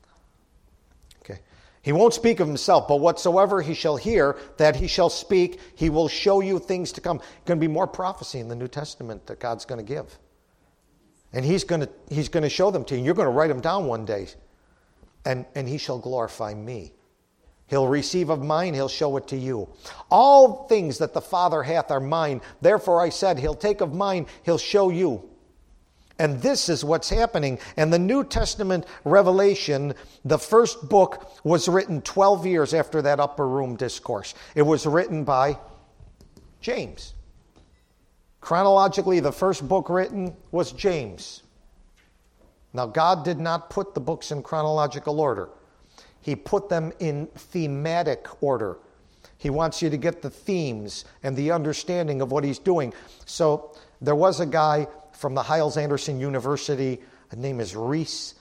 Okay. He won't speak of himself, but whatsoever he shall hear, that he shall speak, he will show you things to come. There's going to be more prophecy in the New Testament that God's going to give. And he's going to show them to you. You're going to write them down one day. And he shall glorify me. He'll receive of mine, he'll show it to you. All things that the Father hath are mine. Therefore I said, he'll take of mine, he'll show you. And this is what's happening. And the New Testament revelation, the first book, was written 12 years after that upper room discourse. It was written by James. Chronologically, the first book written was James. Now, God did not put the books in chronological order. He put them in thematic order. He wants you to get the themes and the understanding of what he's doing. So there was a guy from the Hyles-Anderson University. His name is Rees.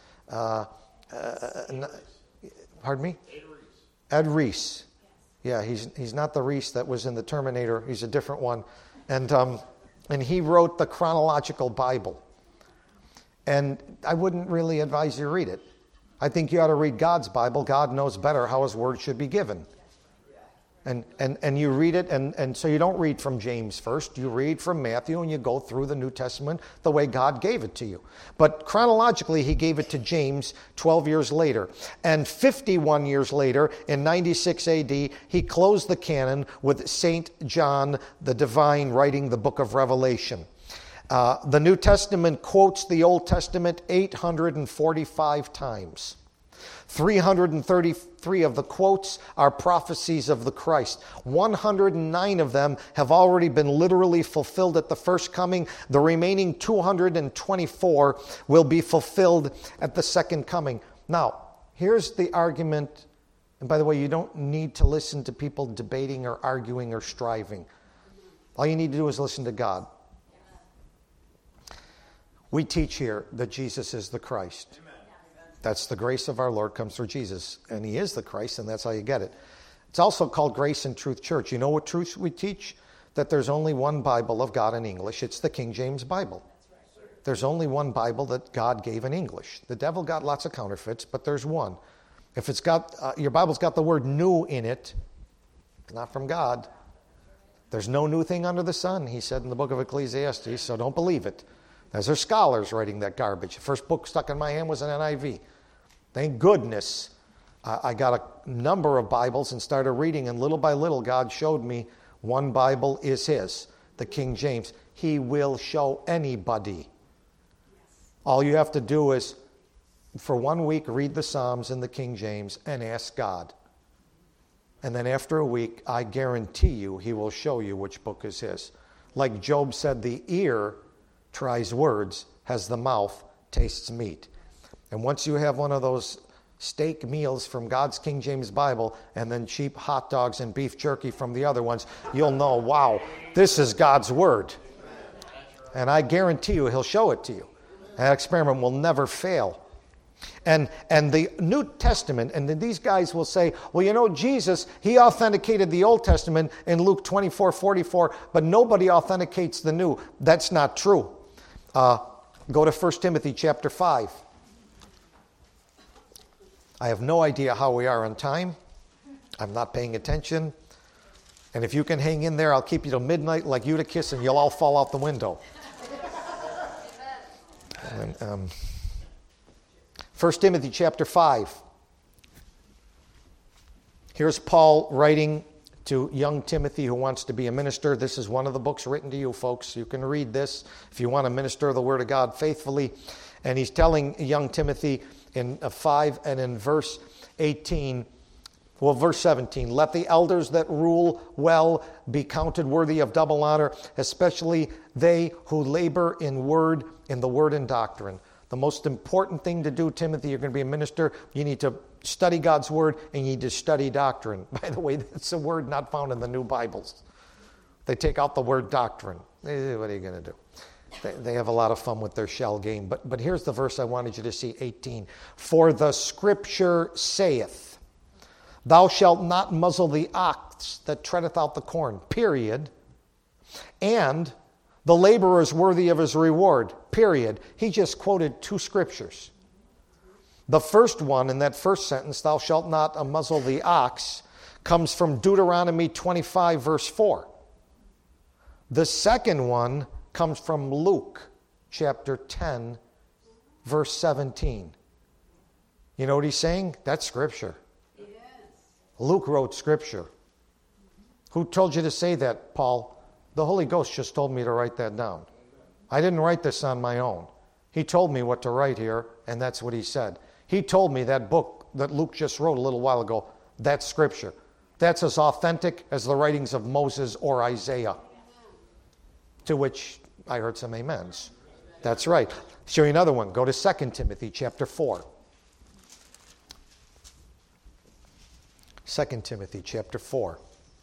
Pardon me? Ed Rees. Yeah, he's not the Rees that was in the Terminator. He's a different one. And he wrote the chronological Bible. And I wouldn't really advise you to read it. I think you ought to read God's Bible. God knows better how his word should be given. And you read it, and so you don't read from James first. You read from Matthew, and you go through the New Testament the way God gave it to you. But chronologically, he gave it to James 12 years later. And 51 years later, in 96 AD, he closed the canon with St. John the Divine writing the book of Revelation. The New Testament quotes the Old Testament 845 times. 333 of the quotes are prophecies of the Christ. 109 of them have already been literally fulfilled at the first coming. The remaining 224 will be fulfilled at the second coming. Now, here's the argument. And by the way, you don't need to listen to people debating or arguing or striving. All you need to do is listen to God. We teach here that Jesus is the Christ. Amen. That's the grace of our Lord comes through Jesus. And he is the Christ, and that's how you get it. It's also called Grace and Truth Church. You know what truth we teach? That there's only one Bible of God in English. It's the King James Bible. There's only one Bible that God gave in English. The devil got lots of counterfeits, but there's one. If it's got your Bible's got the word new in it, it's not from God. There's no new thing under the sun, he said in the book of Ecclesiastes, so don't believe it. Those are scholars writing that garbage. The first book stuck in my hand was an NIV. Thank goodness I got a number of Bibles and started reading, and little by little God showed me one Bible is his, the King James. He will show anybody. All you have to do is, for 1 week, read the Psalms in the King James and ask God. And then after a week, I guarantee you he will show you which book is his. Like Job said, the ear tries words, has the mouth, tastes meat. And once you have one of those steak meals from God's King James Bible and then cheap hot dogs and beef jerky from the other ones, you'll know, wow, this is God's word. And I guarantee you he'll show it to you. That experiment will never fail. And the New Testament, and then these guys will say, well, you know, Jesus, he authenticated the Old Testament in Luke 24:44, but nobody authenticates the New. That's not true. Go to 1 Timothy chapter 5. I have no idea how we are on time. I'm not paying attention. And if you can hang in there, I'll keep you till midnight like Eutychus, and you'll all fall out the window. And, 1 Timothy chapter 5. Here's Paul writing to young Timothy who wants to be a minister. This is one of the books written to you, folks. You can read this if you want to minister the Word of God faithfully. And he's telling young Timothy in 5 and in verse 18, well, verse 17, let the elders that rule well be counted worthy of double honor, especially they who labor in the word and doctrine. The most important thing to do, Timothy, you're going to be a minister, you need to study God's word and you need to study doctrine. By the way, that's a word not found in the new Bibles. They take out the word doctrine. What are you going to do? They have a lot of fun with their shell game. But here's the verse I wanted you to see, 18. For the scripture saith, thou shalt not muzzle the ox that treadeth out the corn, period. And the laborer is worthy of his reward, period. He just quoted 2 scriptures. The first one, in that first sentence, thou shalt not muzzle the ox, comes from Deuteronomy 25, verse 4. The second one comes from Luke chapter 10, verse 17. You know what he's saying? That's scripture. Yes. Luke wrote scripture. Who told you to say that, Paul? The Holy Ghost just told me to write that down. I didn't write this on my own. He told me what to write here, and that's what he said. He told me that book that Luke just wrote a little while ago, that's scripture. That's as authentic as the writings of Moses or Isaiah. To which I heard some amens. That's right. Show you another one. Go to 2 Timothy chapter 4. 2 Timothy chapter 4.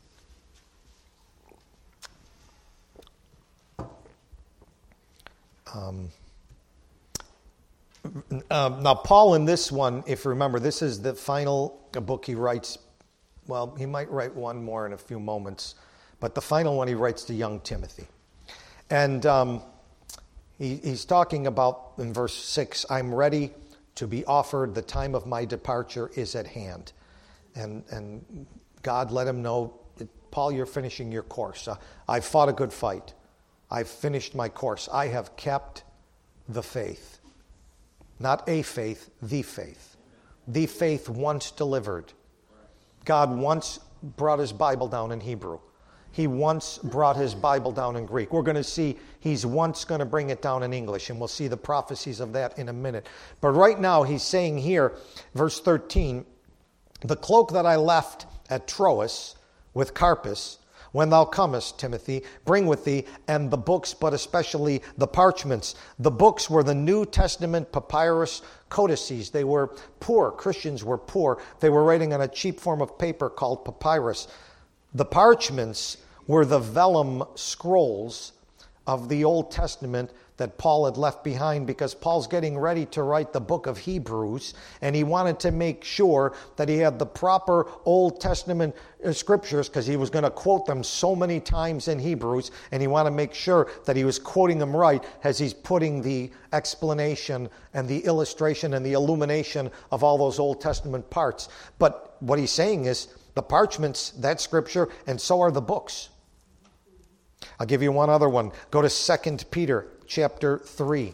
Now, Paul in this one, if you remember, this is the final book he writes. Well, he might write one more in a few moments, but the final one he writes to young Timothy. And he's talking about, in verse 6, I'm ready to be offered. The time of my departure is at hand. And God let him know, Paul, you're finishing your course. I've fought a good fight. I've finished my course. I have kept the faith. Not a faith, the faith. The faith once delivered. God once brought his Bible down in Hebrew. He once brought his Bible down in Greek. We're going to see he's once going to bring it down in English, and we'll see the prophecies of that in a minute. But right now he's saying here, verse 13, the cloak that I left at Troas with Carpus, when thou comest, Timothy, bring with thee, and the books, but especially the parchments. The books were the New Testament papyrus codices. They were poor. Christians were poor. They were writing on a cheap form of paper called papyrus. The parchments were the vellum scrolls of the Old Testament that Paul had left behind, because Paul's getting ready to write the book of Hebrews, and he wanted to make sure that he had the proper Old Testament scriptures, because he was going to quote them so many times in Hebrews, and he wanted to make sure that he was quoting them right as he's putting the explanation and the illustration and the illumination of all those Old Testament parts. But what he's saying is, the parchments, that's scripture, and so are the books. I'll give you one other one. Go to 2 Peter chapter 3.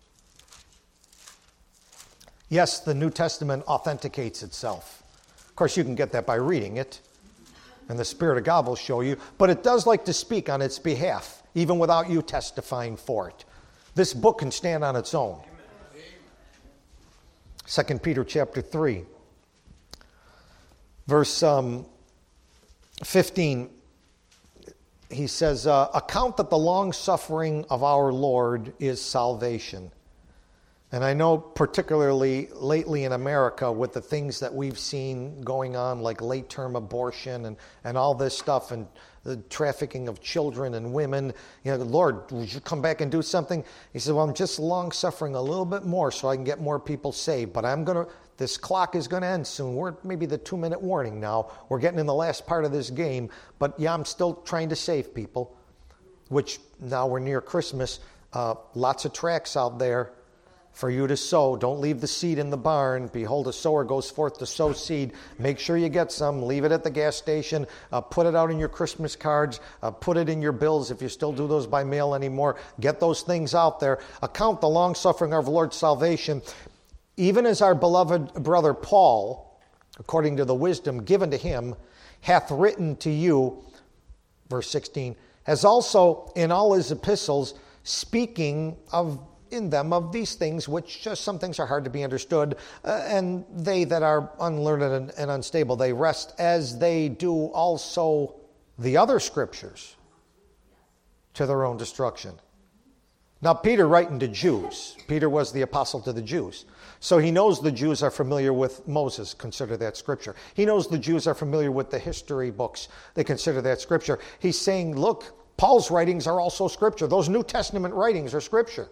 Yes, the New Testament authenticates itself. Of course, you can get that by reading it, and the Spirit of God will show you. But it does like to speak on its behalf, even without you testifying for it. This book can stand on its own. 2 Peter chapter 3. Verse 15, he says, account that the long suffering of our Lord is salvation, And I know particularly lately in America with the things that we've seen going on, like late-term abortion and all this stuff, and the trafficking of children and women. Lord, would you come back and do something? He said, well, I'm just long-suffering a little bit more so I can get more people saved. But this clock is going to end soon. We're at maybe the 2-minute warning now. We're getting in the last part of this game. But yeah, I'm still trying to save people, which now we're near Christmas. Lots of tracts out there for you to sow. Don't leave the seed in the barn. Behold, a sower goes forth to sow seed. Make sure you get some. Leave it at the gas station. Put it out in your Christmas cards. Put it in your bills if you still do those by mail anymore. Get those things out there. Account the long-suffering of our Lord's salvation, even as our beloved brother Paul, according to the wisdom given to him, hath written to you, verse 16, has also in all his epistles, speaking in them of these things, which just some things are hard to be understood, and they that are unlearned and unstable, they rest as they do also the other scriptures to their own destruction. Now, Peter writing to Jews. Peter was the apostle to the Jews. So he knows the Jews are familiar with Moses, consider that scripture. He knows the Jews are familiar with the history books, they consider that scripture. He's saying, look, Paul's writings are also scripture. Those New Testament writings are scripture.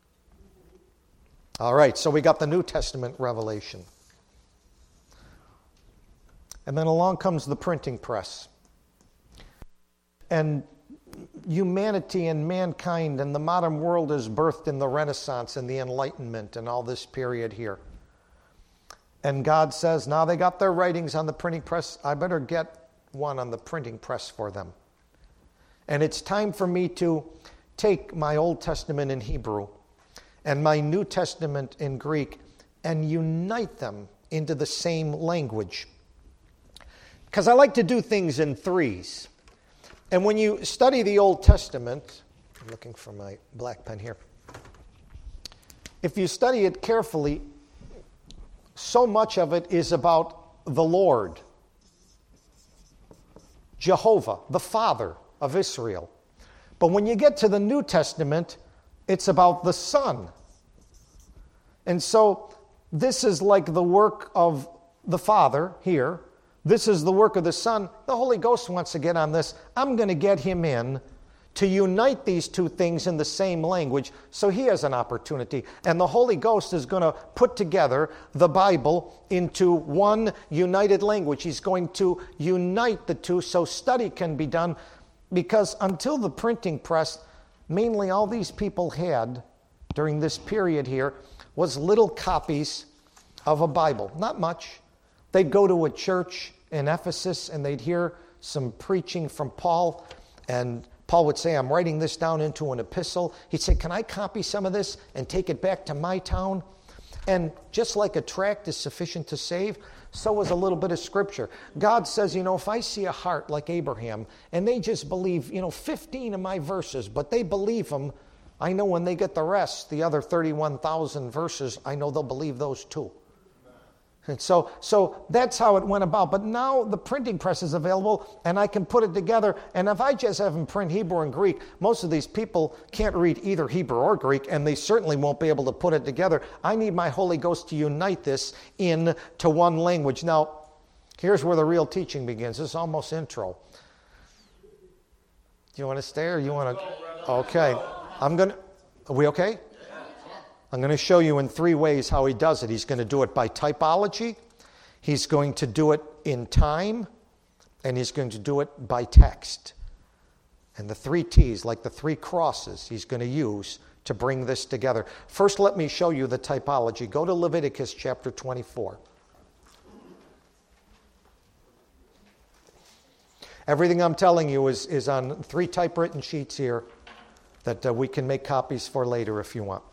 All right, so we got the New Testament revelation. And then along comes the printing press. And humanity and mankind and the modern world is birthed in the Renaissance and the Enlightenment and all this period here. And God says, now they got their writings on the printing press, I better get one on the printing press for them. And it's time for me to take my Old Testament in Hebrew and my New Testament in Greek and unite them into the same language. Because I like to do things in threes. And when you study the Old Testament, I'm looking for my black pen here. If you study it carefully, so much of it is about the Lord, Jehovah, the Father of Israel. But when you get to the New Testament, it's about the Son. And so this is like the work of the Father here. This is the work of the Son. The Holy Ghost wants to get on this. I'm going to get him in to unite these two things in the same language so he has an opportunity. And the Holy Ghost is going to put together the Bible into one united language. He's going to unite the two so study can be done, because until the printing press, mainly all these people had during this period here was little copies of a Bible. Not much. They'd go to a church in Ephesus and they'd hear some preaching from Paul, and Paul would say, I'm writing this down into an epistle. He'd say, can I copy some of this and take it back to my town? And just like a tract is sufficient to save, so is a little bit of scripture. God says, if I see a heart like Abraham and they just believe, 15 of my verses, but they believe them, I know when they get the rest, the other 31,000 verses, I know they'll believe those too. And so that's how it went about. But now the printing press is available, and I can put it together. And if I just have them print Hebrew and Greek, most of these people can't read either Hebrew or Greek, and they certainly won't be able to put it together. I need my Holy Ghost to unite this into one language. Now, here's where the real teaching begins. This is almost intro. Do you want to stay or you want to? Okay. Are we okay? I'm going to show you in three ways how he does it. He's going to do it by typology, he's going to do it in time, and he's going to do it by text. And the three T's, like the three crosses, he's going to use to bring this together. First, let me show you the typology. Go to Leviticus chapter 24. Everything I'm telling you is on 3 typewritten sheets here that we can make copies for later if you want.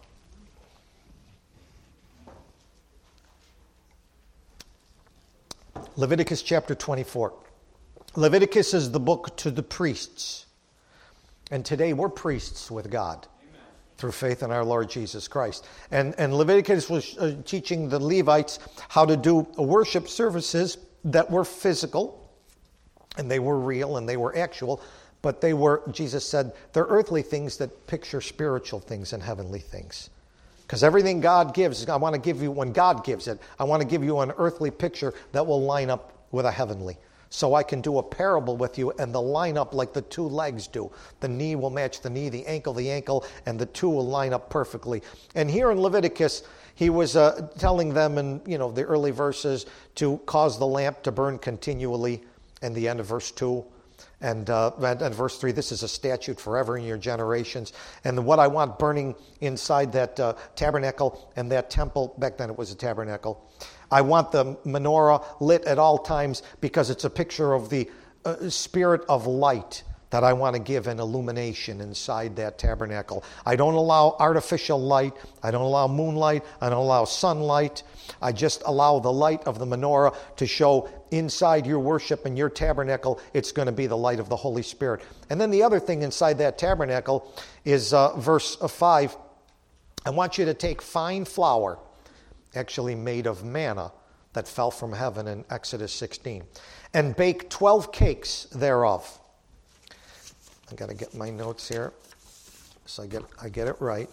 Leviticus chapter 24. Leviticus is the book to the priests. And today we're priests with God. Amen. Through faith in our Lord Jesus Christ. And Leviticus was teaching the Levites how to do worship services that were physical, and they were real, and they were actual, but they were, Jesus said, they're earthly things that picture spiritual things and heavenly things. Because everything God gives, I want to give you, when God gives it, I want to give you an earthly picture that will line up with a heavenly. So I can do a parable with you and they'll line up like the two legs do. The knee will match the knee, the ankle, and the two will line up perfectly. And here in Leviticus, he was telling them in the early verses to cause the lamp to burn continually, and the end of verse 2. And verse 3, this is a statute forever in your generations. And what I want burning inside that tabernacle and that temple, back then it was a tabernacle, I want the menorah lit at all times because it's a picture of the spirit of light that I want to give an illumination inside that tabernacle. I don't allow artificial light. I don't allow moonlight. I don't allow sunlight. I just allow the light of the menorah to show inside your worship and your tabernacle. It's going to be the light of the Holy Spirit. And then the other thing inside that tabernacle is verse 5. I want you to take fine flour, actually made of manna that fell from heaven in Exodus 16, and bake 12 cakes thereof. I got to get my notes here so I get it right.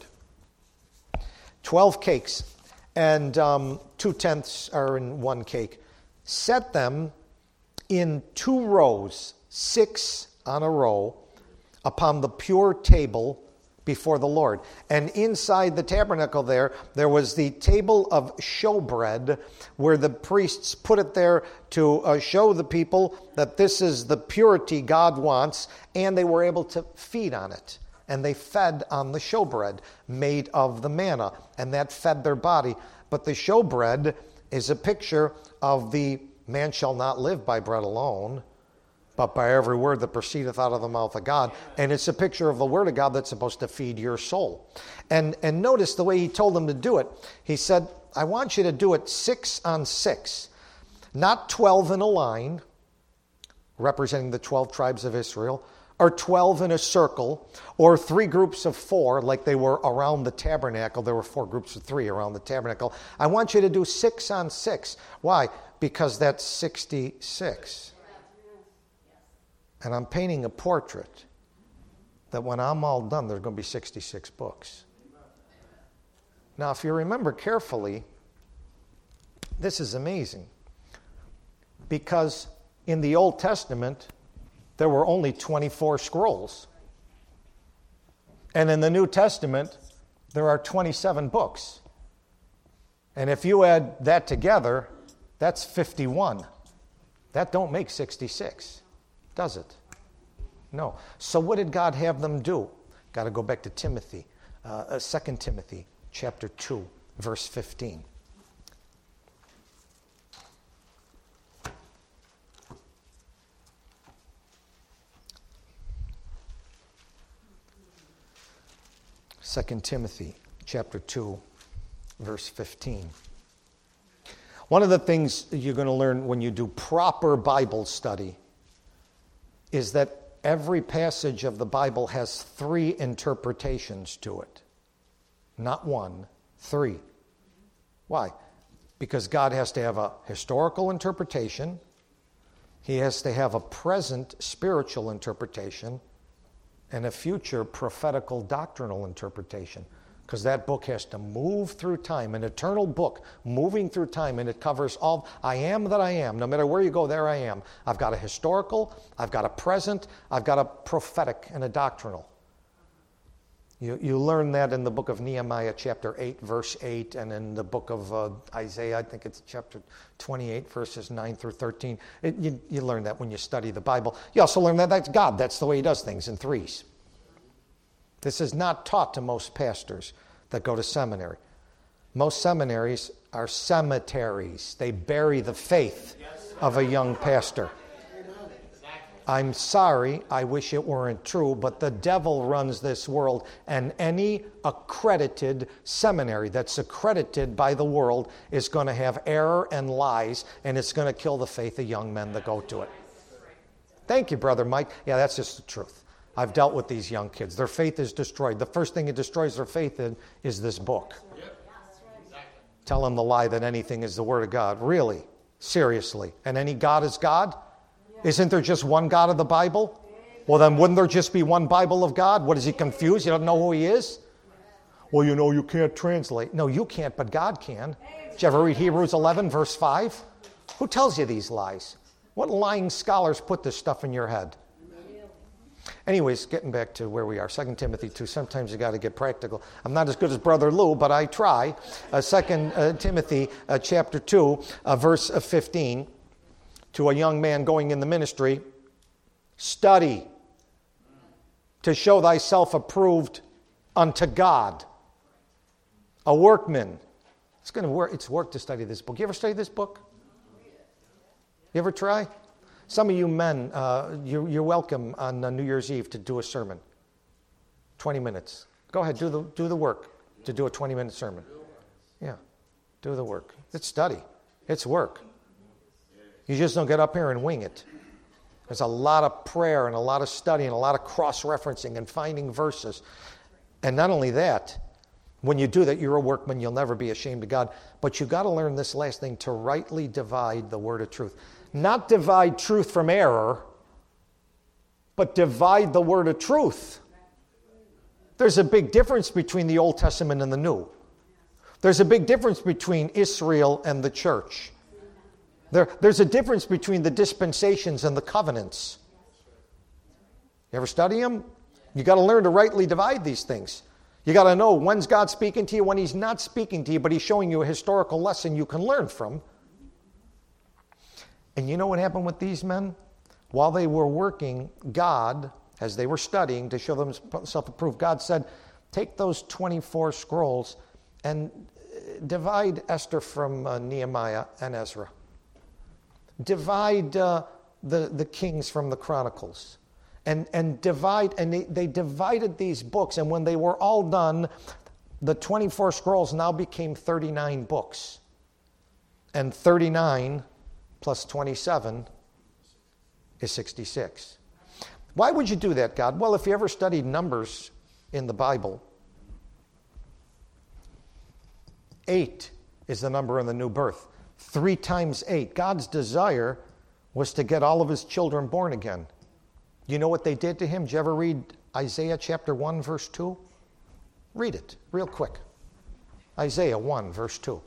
12 cakes, and 2/10 are in one cake. Set them in 2 rows, 6 on a row, upon the pure table before the Lord. And inside the tabernacle there was the table of showbread, where the priests put it there to show the people that this is the purity God wants, and they were able to feed on it. And they fed on the showbread made of the manna, and that fed their body. But the showbread is a picture of the man shall not live by bread alone, but by every word that proceedeth out of the mouth of God. And it's a picture of the word of God that's supposed to feed your soul. And notice the way he told them to do it. He said, I want you to do it 6 on 6, not 12 in a line, representing the 12 tribes of Israel, or 12 in a circle, or 3 groups of 4 like they were around the tabernacle. There were 4 groups of 3 around the tabernacle. I want you to do 6 on 6. Why? Because that's 66. And I'm painting a portrait that when I'm all done, there's going to be 66 books. Now, if you remember carefully, this is amazing. Because in the Old Testament, there were only 24 scrolls. And in the New Testament, there are 27 books. And if you add that together, that's 51. That don't make 66. Does it? No. So what did God have them do? Got to go back to Timothy, 2 Timothy chapter 2, verse 15. Second Timothy chapter 2, verse 15. One of the things you're going to learn when you do proper Bible study is that every passage of the Bible has 3 interpretations to it. Not 1, 3. Why? Because God has to have a historical interpretation. He has to have a present spiritual interpretation and a future prophetical doctrinal interpretation. Because that book has to move through time, an eternal book moving through time, and it covers all. I am that I am. No matter where you go, there I am. I've got a historical, I've got a present, I've got a prophetic and a doctrinal. You learn that in the book of Nehemiah, chapter 8, verse 8, and in the book of Isaiah, I think it's chapter 28, verses 9 through 13. You learn that when you study the Bible. You also learn that that's God. That's the way he does things, in 3s. This is not taught to most pastors that go to seminary. Most seminaries are cemeteries. They bury the faith of a young pastor. I'm sorry, I wish it weren't true, but the devil runs this world, and any accredited seminary that's accredited by the world is going to have error and lies, and it's going to kill the faith of young men that go to it. Thank you, Brother Mike. Yeah, that's just the truth. I've dealt with these young kids. Their faith is destroyed. The first thing it destroys their faith in is this book. Tell them the lie that anything is the Word of God. Really? Seriously? And any God is God? Isn't there just one God of the Bible? Well, then wouldn't there just be one Bible of God? What, is he confused? He doesn't know who he is? Well, you can't translate. No, you can't, but God can. Did you ever read Hebrews 11, verse 5? Who tells you these lies? What lying scholars put this stuff in your head? Anyways, getting back to where we are, 2 Timothy 2. Sometimes you got to get practical. I'm not as good as Brother Lou, but I try. 2 Timothy chapter 2, verse 15. To a young man going in the ministry, study to show thyself approved unto God, a workman. It's going to work. It's work to study this book. You ever study this book? You ever try? Some of you men, you're welcome on New Year's Eve to do a sermon. 20 minutes. Go ahead, do the work to do a 20-minute sermon. Yeah, do the work. It's study. It's work. You just don't get up here and wing it. There's a lot of prayer and a lot of study and a lot of cross-referencing and finding verses. And not only that, when you do that, you're a workman. You'll never be ashamed of God. But you've got to learn this last thing, to rightly divide the word of truth. Not divide truth from error, but divide the word of truth. There's a big difference between the Old Testament and the New. There's a big difference between Israel and the church. There's a difference between the dispensations and the covenants. You ever study them? You got to learn to rightly divide these things. You got to know when's God speaking to you, when he's not speaking to you, but he's showing you a historical lesson you can learn from. And you know what happened with these men? While they were working, God, as they were studying to show themselves approved, God said, take those 24 scrolls and divide Esther from Nehemiah and Ezra. Divide the Kings from the Chronicles. And divide, and they divided these books, and when they were all done, the 24 scrolls now became 39 books. And 39 plus 27 is 66. Why would you do that, God? Well, if you ever studied numbers in the Bible, 8 is the number in the new birth. 3 times 8. God's desire was to get all of his children born again. You know what they did to him? Did you ever read Isaiah chapter 1, verse 2? Read it real quick. Isaiah 1, verse 2.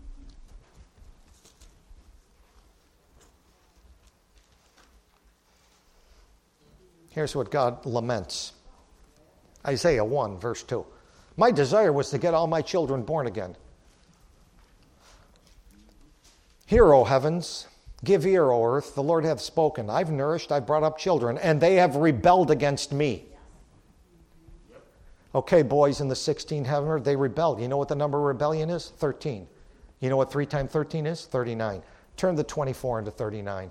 Here's what God laments. Isaiah 1, verse 2. My desire was to get all my children born again. Hear, O heavens, give ear, O earth, the Lord hath spoken. I've nourished, I've brought up children, and they have rebelled against me. Okay, boys in the 16th heaven, they rebelled. You know what the number of rebellion is? 13. You know what 3 times 13 is? 39. Turn the 24 into 39.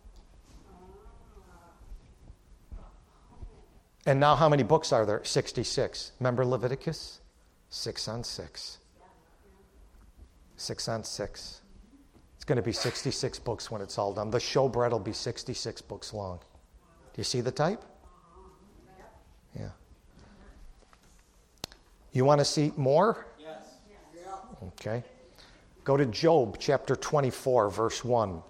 And now how many books are there? 66. Remember Leviticus? 6 on 6. 6 on 6. It's going to be 66 books when it's all done. The showbread will be 66 books long. Do you see the type? Yeah. You want to see more? Yes. Okay. Go to Job chapter 24, verse 1.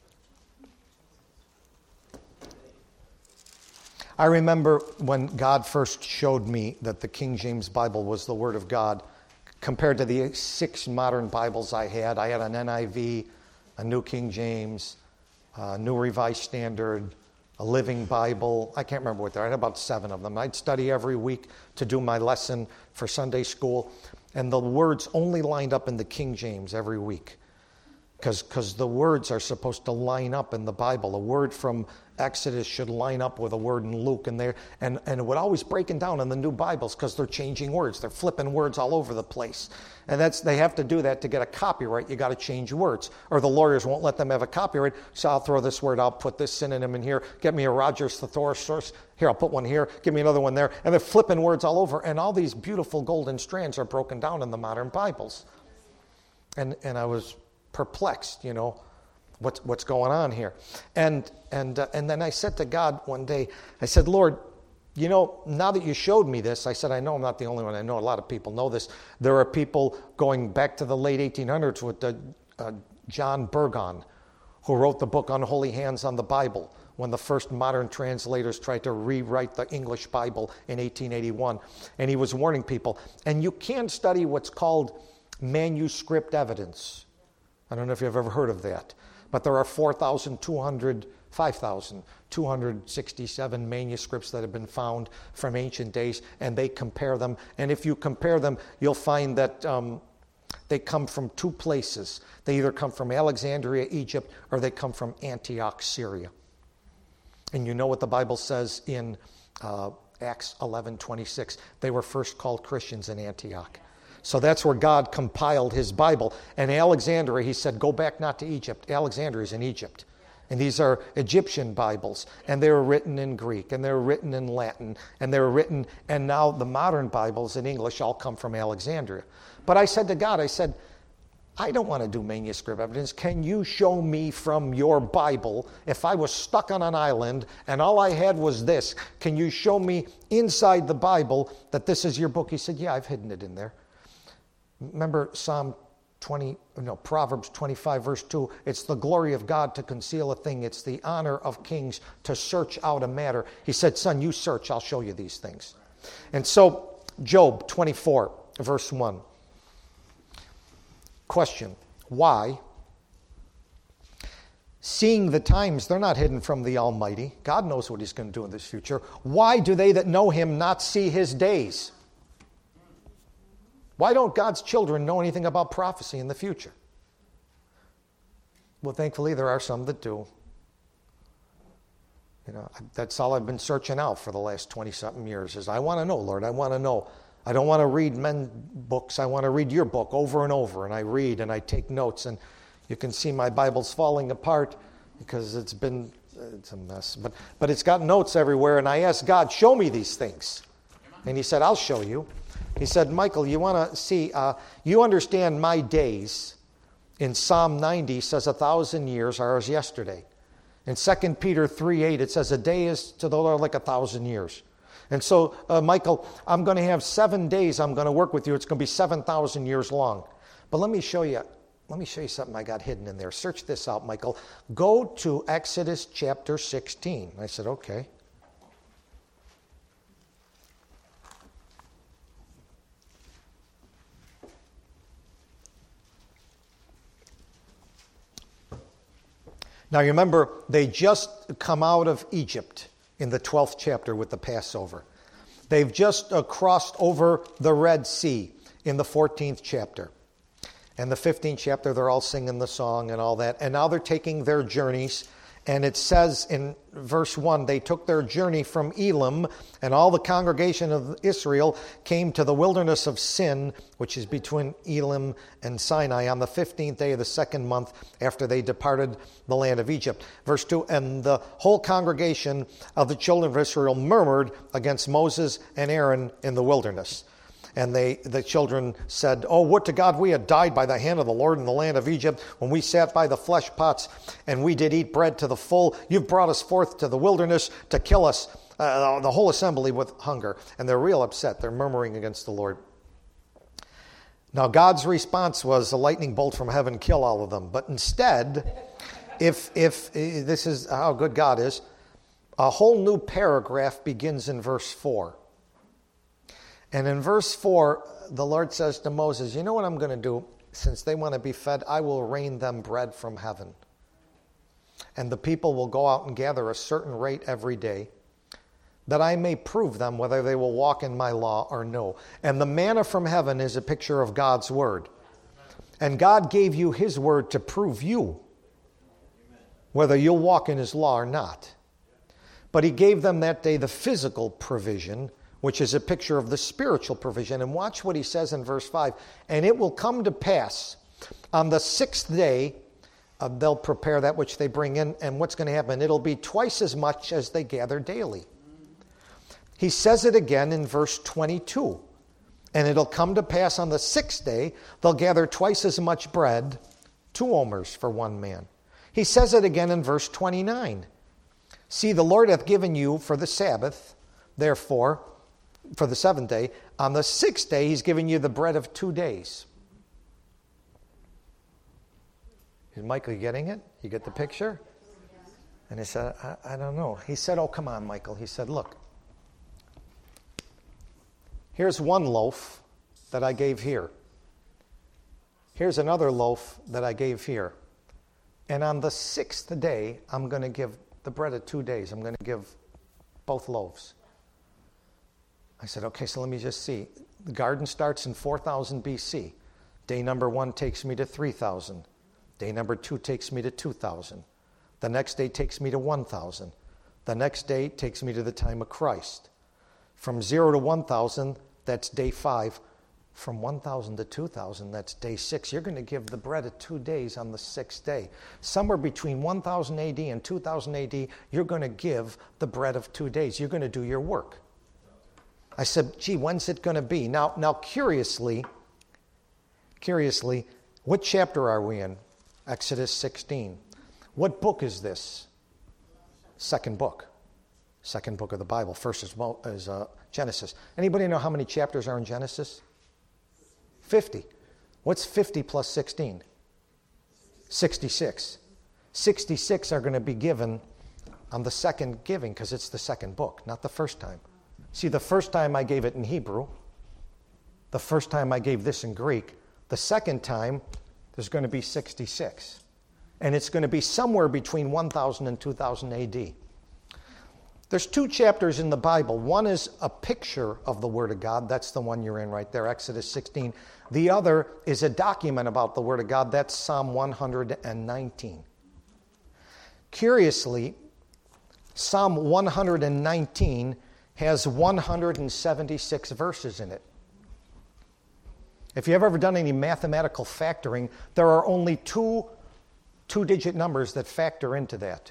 I remember when God first showed me that the King James Bible was the Word of God compared to the 6 modern Bibles I had. I had an NIV, a New King James, a New Revised Standard, a Living Bible. I can't remember what they are. I had about 7 of them. I'd study every week to do my lesson for Sunday school, and the words only lined up in the King James every week because the words are supposed to line up in the Bible. A word from Exodus should line up with a word in Luke, and it would always breaking down in the new Bibles because they're changing words. They're flipping words all over the place. And they have to do that to get a copyright. You got to change words, or the lawyers won't let them have a copyright. So I'll throw this word, I'll put this synonym in here. Get me a Rogers Thesaurus. Here, I'll put one here. Give me another one there. And they're flipping words all over. And all these beautiful golden strands are broken down in the modern Bibles. And I was perplexed, what's going on here. And then I said to God one day, I said, Lord, now that you showed me this, I said, I know I'm not the only one. I know a lot of people know this. There are people going back to the late 1800s with John Burgon, who wrote the book Unholy Hands on the Bible, when the first modern translators tried to rewrite the English Bible in 1881. And he was warning people. And you can study what's called manuscript evidence. I don't know if you've ever heard of that. But there are 5,267 manuscripts that have been found from ancient days, and they compare them. And if you compare them, you'll find that they come from two places. They either come from Alexandria, Egypt, or they come from Antioch, Syria. And you know what the Bible says in Acts 11:26. They were first called Christians in Antioch. So that's where God compiled his Bible. And Alexandria, he said, go back not to Egypt. Alexandria is in Egypt. And these are Egyptian Bibles. And they were written in Greek. And they were written in Latin. And they were written, and now the modern Bibles in English all come from Alexandria. But I said to God, I said, I don't want to do manuscript evidence. Can you show me from your Bible, if I was stuck on an island and all I had was this, can you show me inside the Bible that this is your book? He said, yeah, I've hidden it in there. Remember Proverbs 25, verse 2, it's the glory of God to conceal a thing. It's the honor of kings to search out a matter. He said, son, you search, I'll show you these things. And so, Job 24, verse 1. Question, why? Seeing the times, they're not hidden from the Almighty. God knows what he's going to do in this future. Why do they that know him not see his days? Why don't God's children know anything about prophecy in the future? Well, thankfully, there are some that do. You know, that's all I've been searching out for the last 20-something years is I want to know, Lord, I want to know. I don't want to read men's books. I want to read your book over and over. And I read and I take notes. And you can see my Bible's falling apart because it's a mess. But it's got notes everywhere. And I asked God, show me these things. And he said, I'll show you. He said, Michael, you want to see, you understand my days. In Psalm 90 says 1,000 years are as yesterday. In 2 Peter 3:8 it says a day is to the Lord like 1,000 years. And so, Michael, I'm going to have 7 days I'm going to work with you. It's going to be 7,000 years long. But let me show you something I got hidden in there. Search this out, Michael. Go to Exodus chapter 16. I said, okay. Now, you remember, they just come out of Egypt in the 12th chapter with the Passover. They've just crossed over the Red Sea in the 14th chapter. And the 15th chapter, they're all singing the song and all that. And now they're taking their journeys. And it says in verse 1, they took their journey from Elim, and all the congregation of Israel came to the wilderness of Sin, which is between Elim and Sinai, on the 15th day of the second month after they departed the land of Egypt. Verse 2, and the whole congregation of the children of Israel murmured against Moses and Aaron in the wilderness. And the children said, oh, would to God we had died by the hand of the Lord in the land of Egypt, when we sat by the flesh pots, and we did eat bread to the full. You've brought us forth to the wilderness to kill us, the whole assembly, with hunger. And they're real upset. They're murmuring against the Lord. Now, God's response was a lightning bolt from heaven, kill all of them. But instead, if this is how good God is, a whole new paragraph begins in verse 4. And in verse 4, the Lord says to Moses, you know what I'm going to do? Since they want to be fed, I will rain them bread from heaven. And the people will go out and gather a certain rate every day, that I may prove them whether they will walk in my law or no. And the manna from heaven is a picture of God's word. And God gave you his word to prove you whether you'll walk in his law or not. But he gave them that day the physical provision, which is a picture of the spiritual provision. And watch what he says in verse 5. And it will come to pass on the 6th day, they'll prepare that which they bring in. And what's going to happen? It'll be twice as much as they gather daily. He says it again in verse 22. And it'll come to pass on the 6th day, they'll gather twice as much bread, 2 omers for one man. He says it again in verse 29. See, the Lord hath given you for the Sabbath, therefore, for the 7th day. On the 6th day, he's giving you the bread of 2 days. Michael, you getting it? You get the picture? And he said, I don't know. He said, oh, come on, Michael. He said, look, here's one loaf that I gave here. Here's another loaf that I gave here. And on the 6th day, I'm going to give the bread of 2 days. I'm going to give both loaves. I said, okay, so let me just see. The garden starts in 4000 BC. Day number 1 takes me to 3000. Day number 2 takes me to 2000. The next day takes me to 1000. The next day takes me to the time of Christ. From 0 to 1000, that's day 5. From 1000 to 2000, that's day 6. You're going to give the bread of 2 days on the 6th day. Somewhere between 1000 AD and 2000 AD, you're going to give the bread of 2 days. You're going to do your work. I said, gee, when's it going to be? Now, curiously, what chapter are we in? Exodus 16. What book is this? Second book of the Bible. First is Genesis. Anybody know how many chapters are in Genesis? 50. What's 50 plus 16? 66. 66 are going to be given on the second giving because it's the second book, not the first time. See, the first time I gave it in Hebrew. The first time I gave this in Greek. The second time, there's going to be 66. And it's going to be somewhere between 1000 and 2000 AD. There's 2 chapters in the Bible. One is a picture of the Word of God. That's the one you're in right there, Exodus 16. The other is a document about the Word of God. That's Psalm 119. Curiously, Psalm 119 has 176 verses in it. If you've ever done any mathematical factoring, there are only two-digit numbers that factor into that.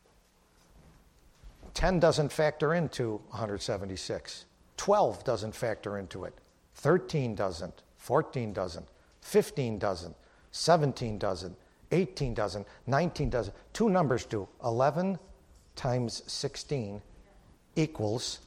10 doesn't factor into 176. 12 doesn't factor into it. 13 doesn't. 14 doesn't. 15 doesn't. 17 doesn't. 18 doesn't. 19 doesn't. 2 numbers do. 11 times 16 equals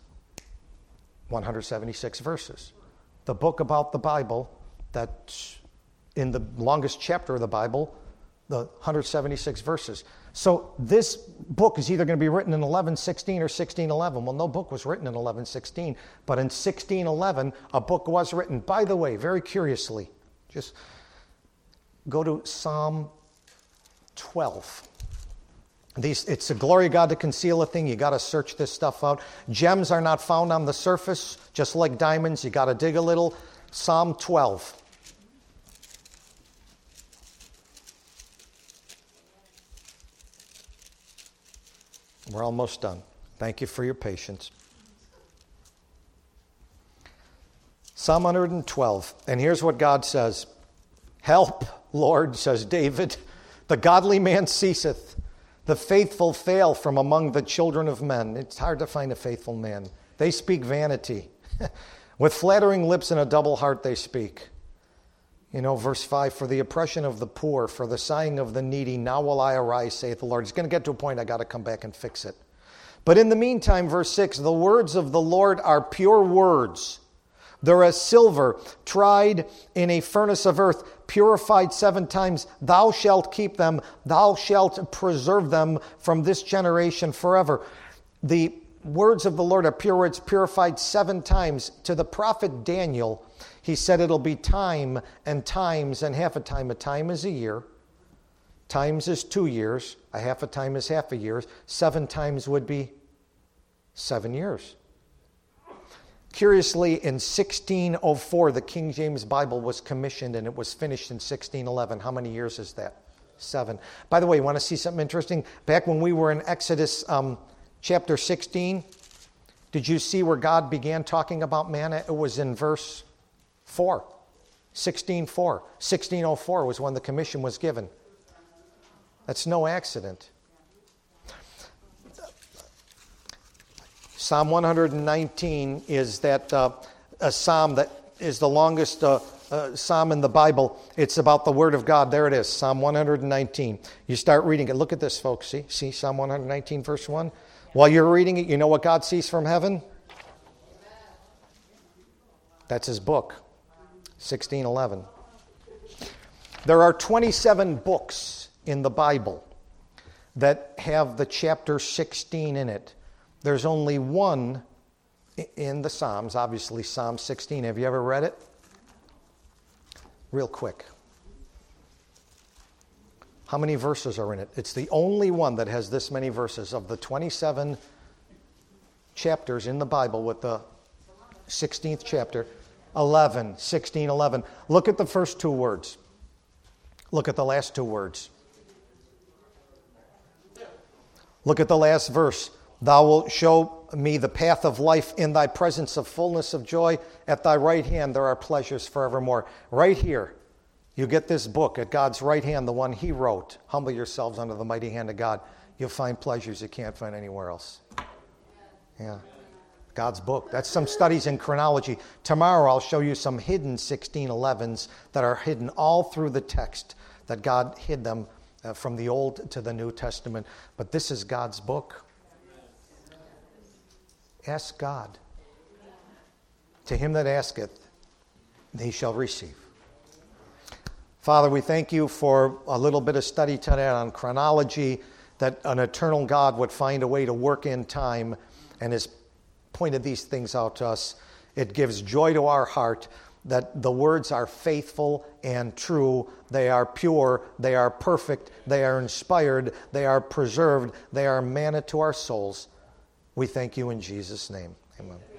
176 verses. The book about the Bible, that's in the longest chapter of the Bible, the 176 verses. So this book is either going to be written in 1116 or 1611. Well, no book was written in 1116, but in 1611, a book was written. By the way, very curiously, just go to Psalm 12. It's the glory of God to conceal a thing. You got to search this stuff out. Gems are not found on the surface, just like diamonds. You got to dig a little. Psalm 12. We're almost done. Thank you for your patience. Psalm 112. And here's what God says. Help, Lord, says David. The godly man ceaseth. The faithful fail from among the children of men. It's hard to find a faithful man. They speak vanity. With flattering lips and a double heart they speak. You know, verse 5, for the oppression of the poor, for the sighing of the needy, now will I arise, saith the Lord. It's going to get to a point I got to come back and fix it. But in the meantime, verse 6, the words of the Lord are pure words. They're as silver, tried in a furnace of earth, purified 7 times. Thou shalt keep them, thou shalt preserve them from this generation forever. The words of the Lord are pure words, purified 7 times. To the prophet Daniel, he said it'll be time and times and half a time. A time is a year. Times is 2 years. A half a time is half a year. 7 times would be 7 years. Curiously, in 1604, the King James Bible was commissioned and it was finished in 1611. How many years is that? 7. By the way, you want to see something interesting? Back when we were in Exodus chapter 16, did you see where God began talking about manna? It was in verse 4. 16:4. 1604 was when the commission was given. That's no accident. Psalm 119 is that a psalm that is the longest psalm in the Bible. It's about the Word of God. There it is, Psalm 119. You start reading it. Look at this, folks. See Psalm 119, verse 1? While you're reading it, you know what God sees from heaven? That's his book, 1611. There are 27 books in the Bible that have the chapter 16 in it. There's only one in the Psalms, obviously Psalm 16. Have you ever read it? Real quick. How many verses are in it? It's the only one that has this many verses. Of the 27 chapters in the Bible with the 16th chapter, 11, 16, 11. Look at the first two words. Look at the last two words. Look at the last verse. Thou wilt show me the path of life. In thy presence of fullness of joy. At thy right hand there are pleasures forevermore. Right here, you get this book at God's right hand, the one he wrote. Humble yourselves under the mighty hand of God. You'll find pleasures you can't find anywhere else. Yeah. God's book. That's some studies in chronology. Tomorrow I'll show you some hidden 1611s that are hidden all through the text, that God hid them from the Old to the New Testament. But this is God's book. Ask God. To him that asketh, he shall receive. Father, we thank you for a little bit of study today on chronology, that an eternal God would find a way to work in time and has pointed these things out to us. It gives joy to our heart that the words are faithful and true. They are pure. They are perfect. They are inspired. They are preserved. They are manna to our souls. We thank you in Jesus' name. Amen.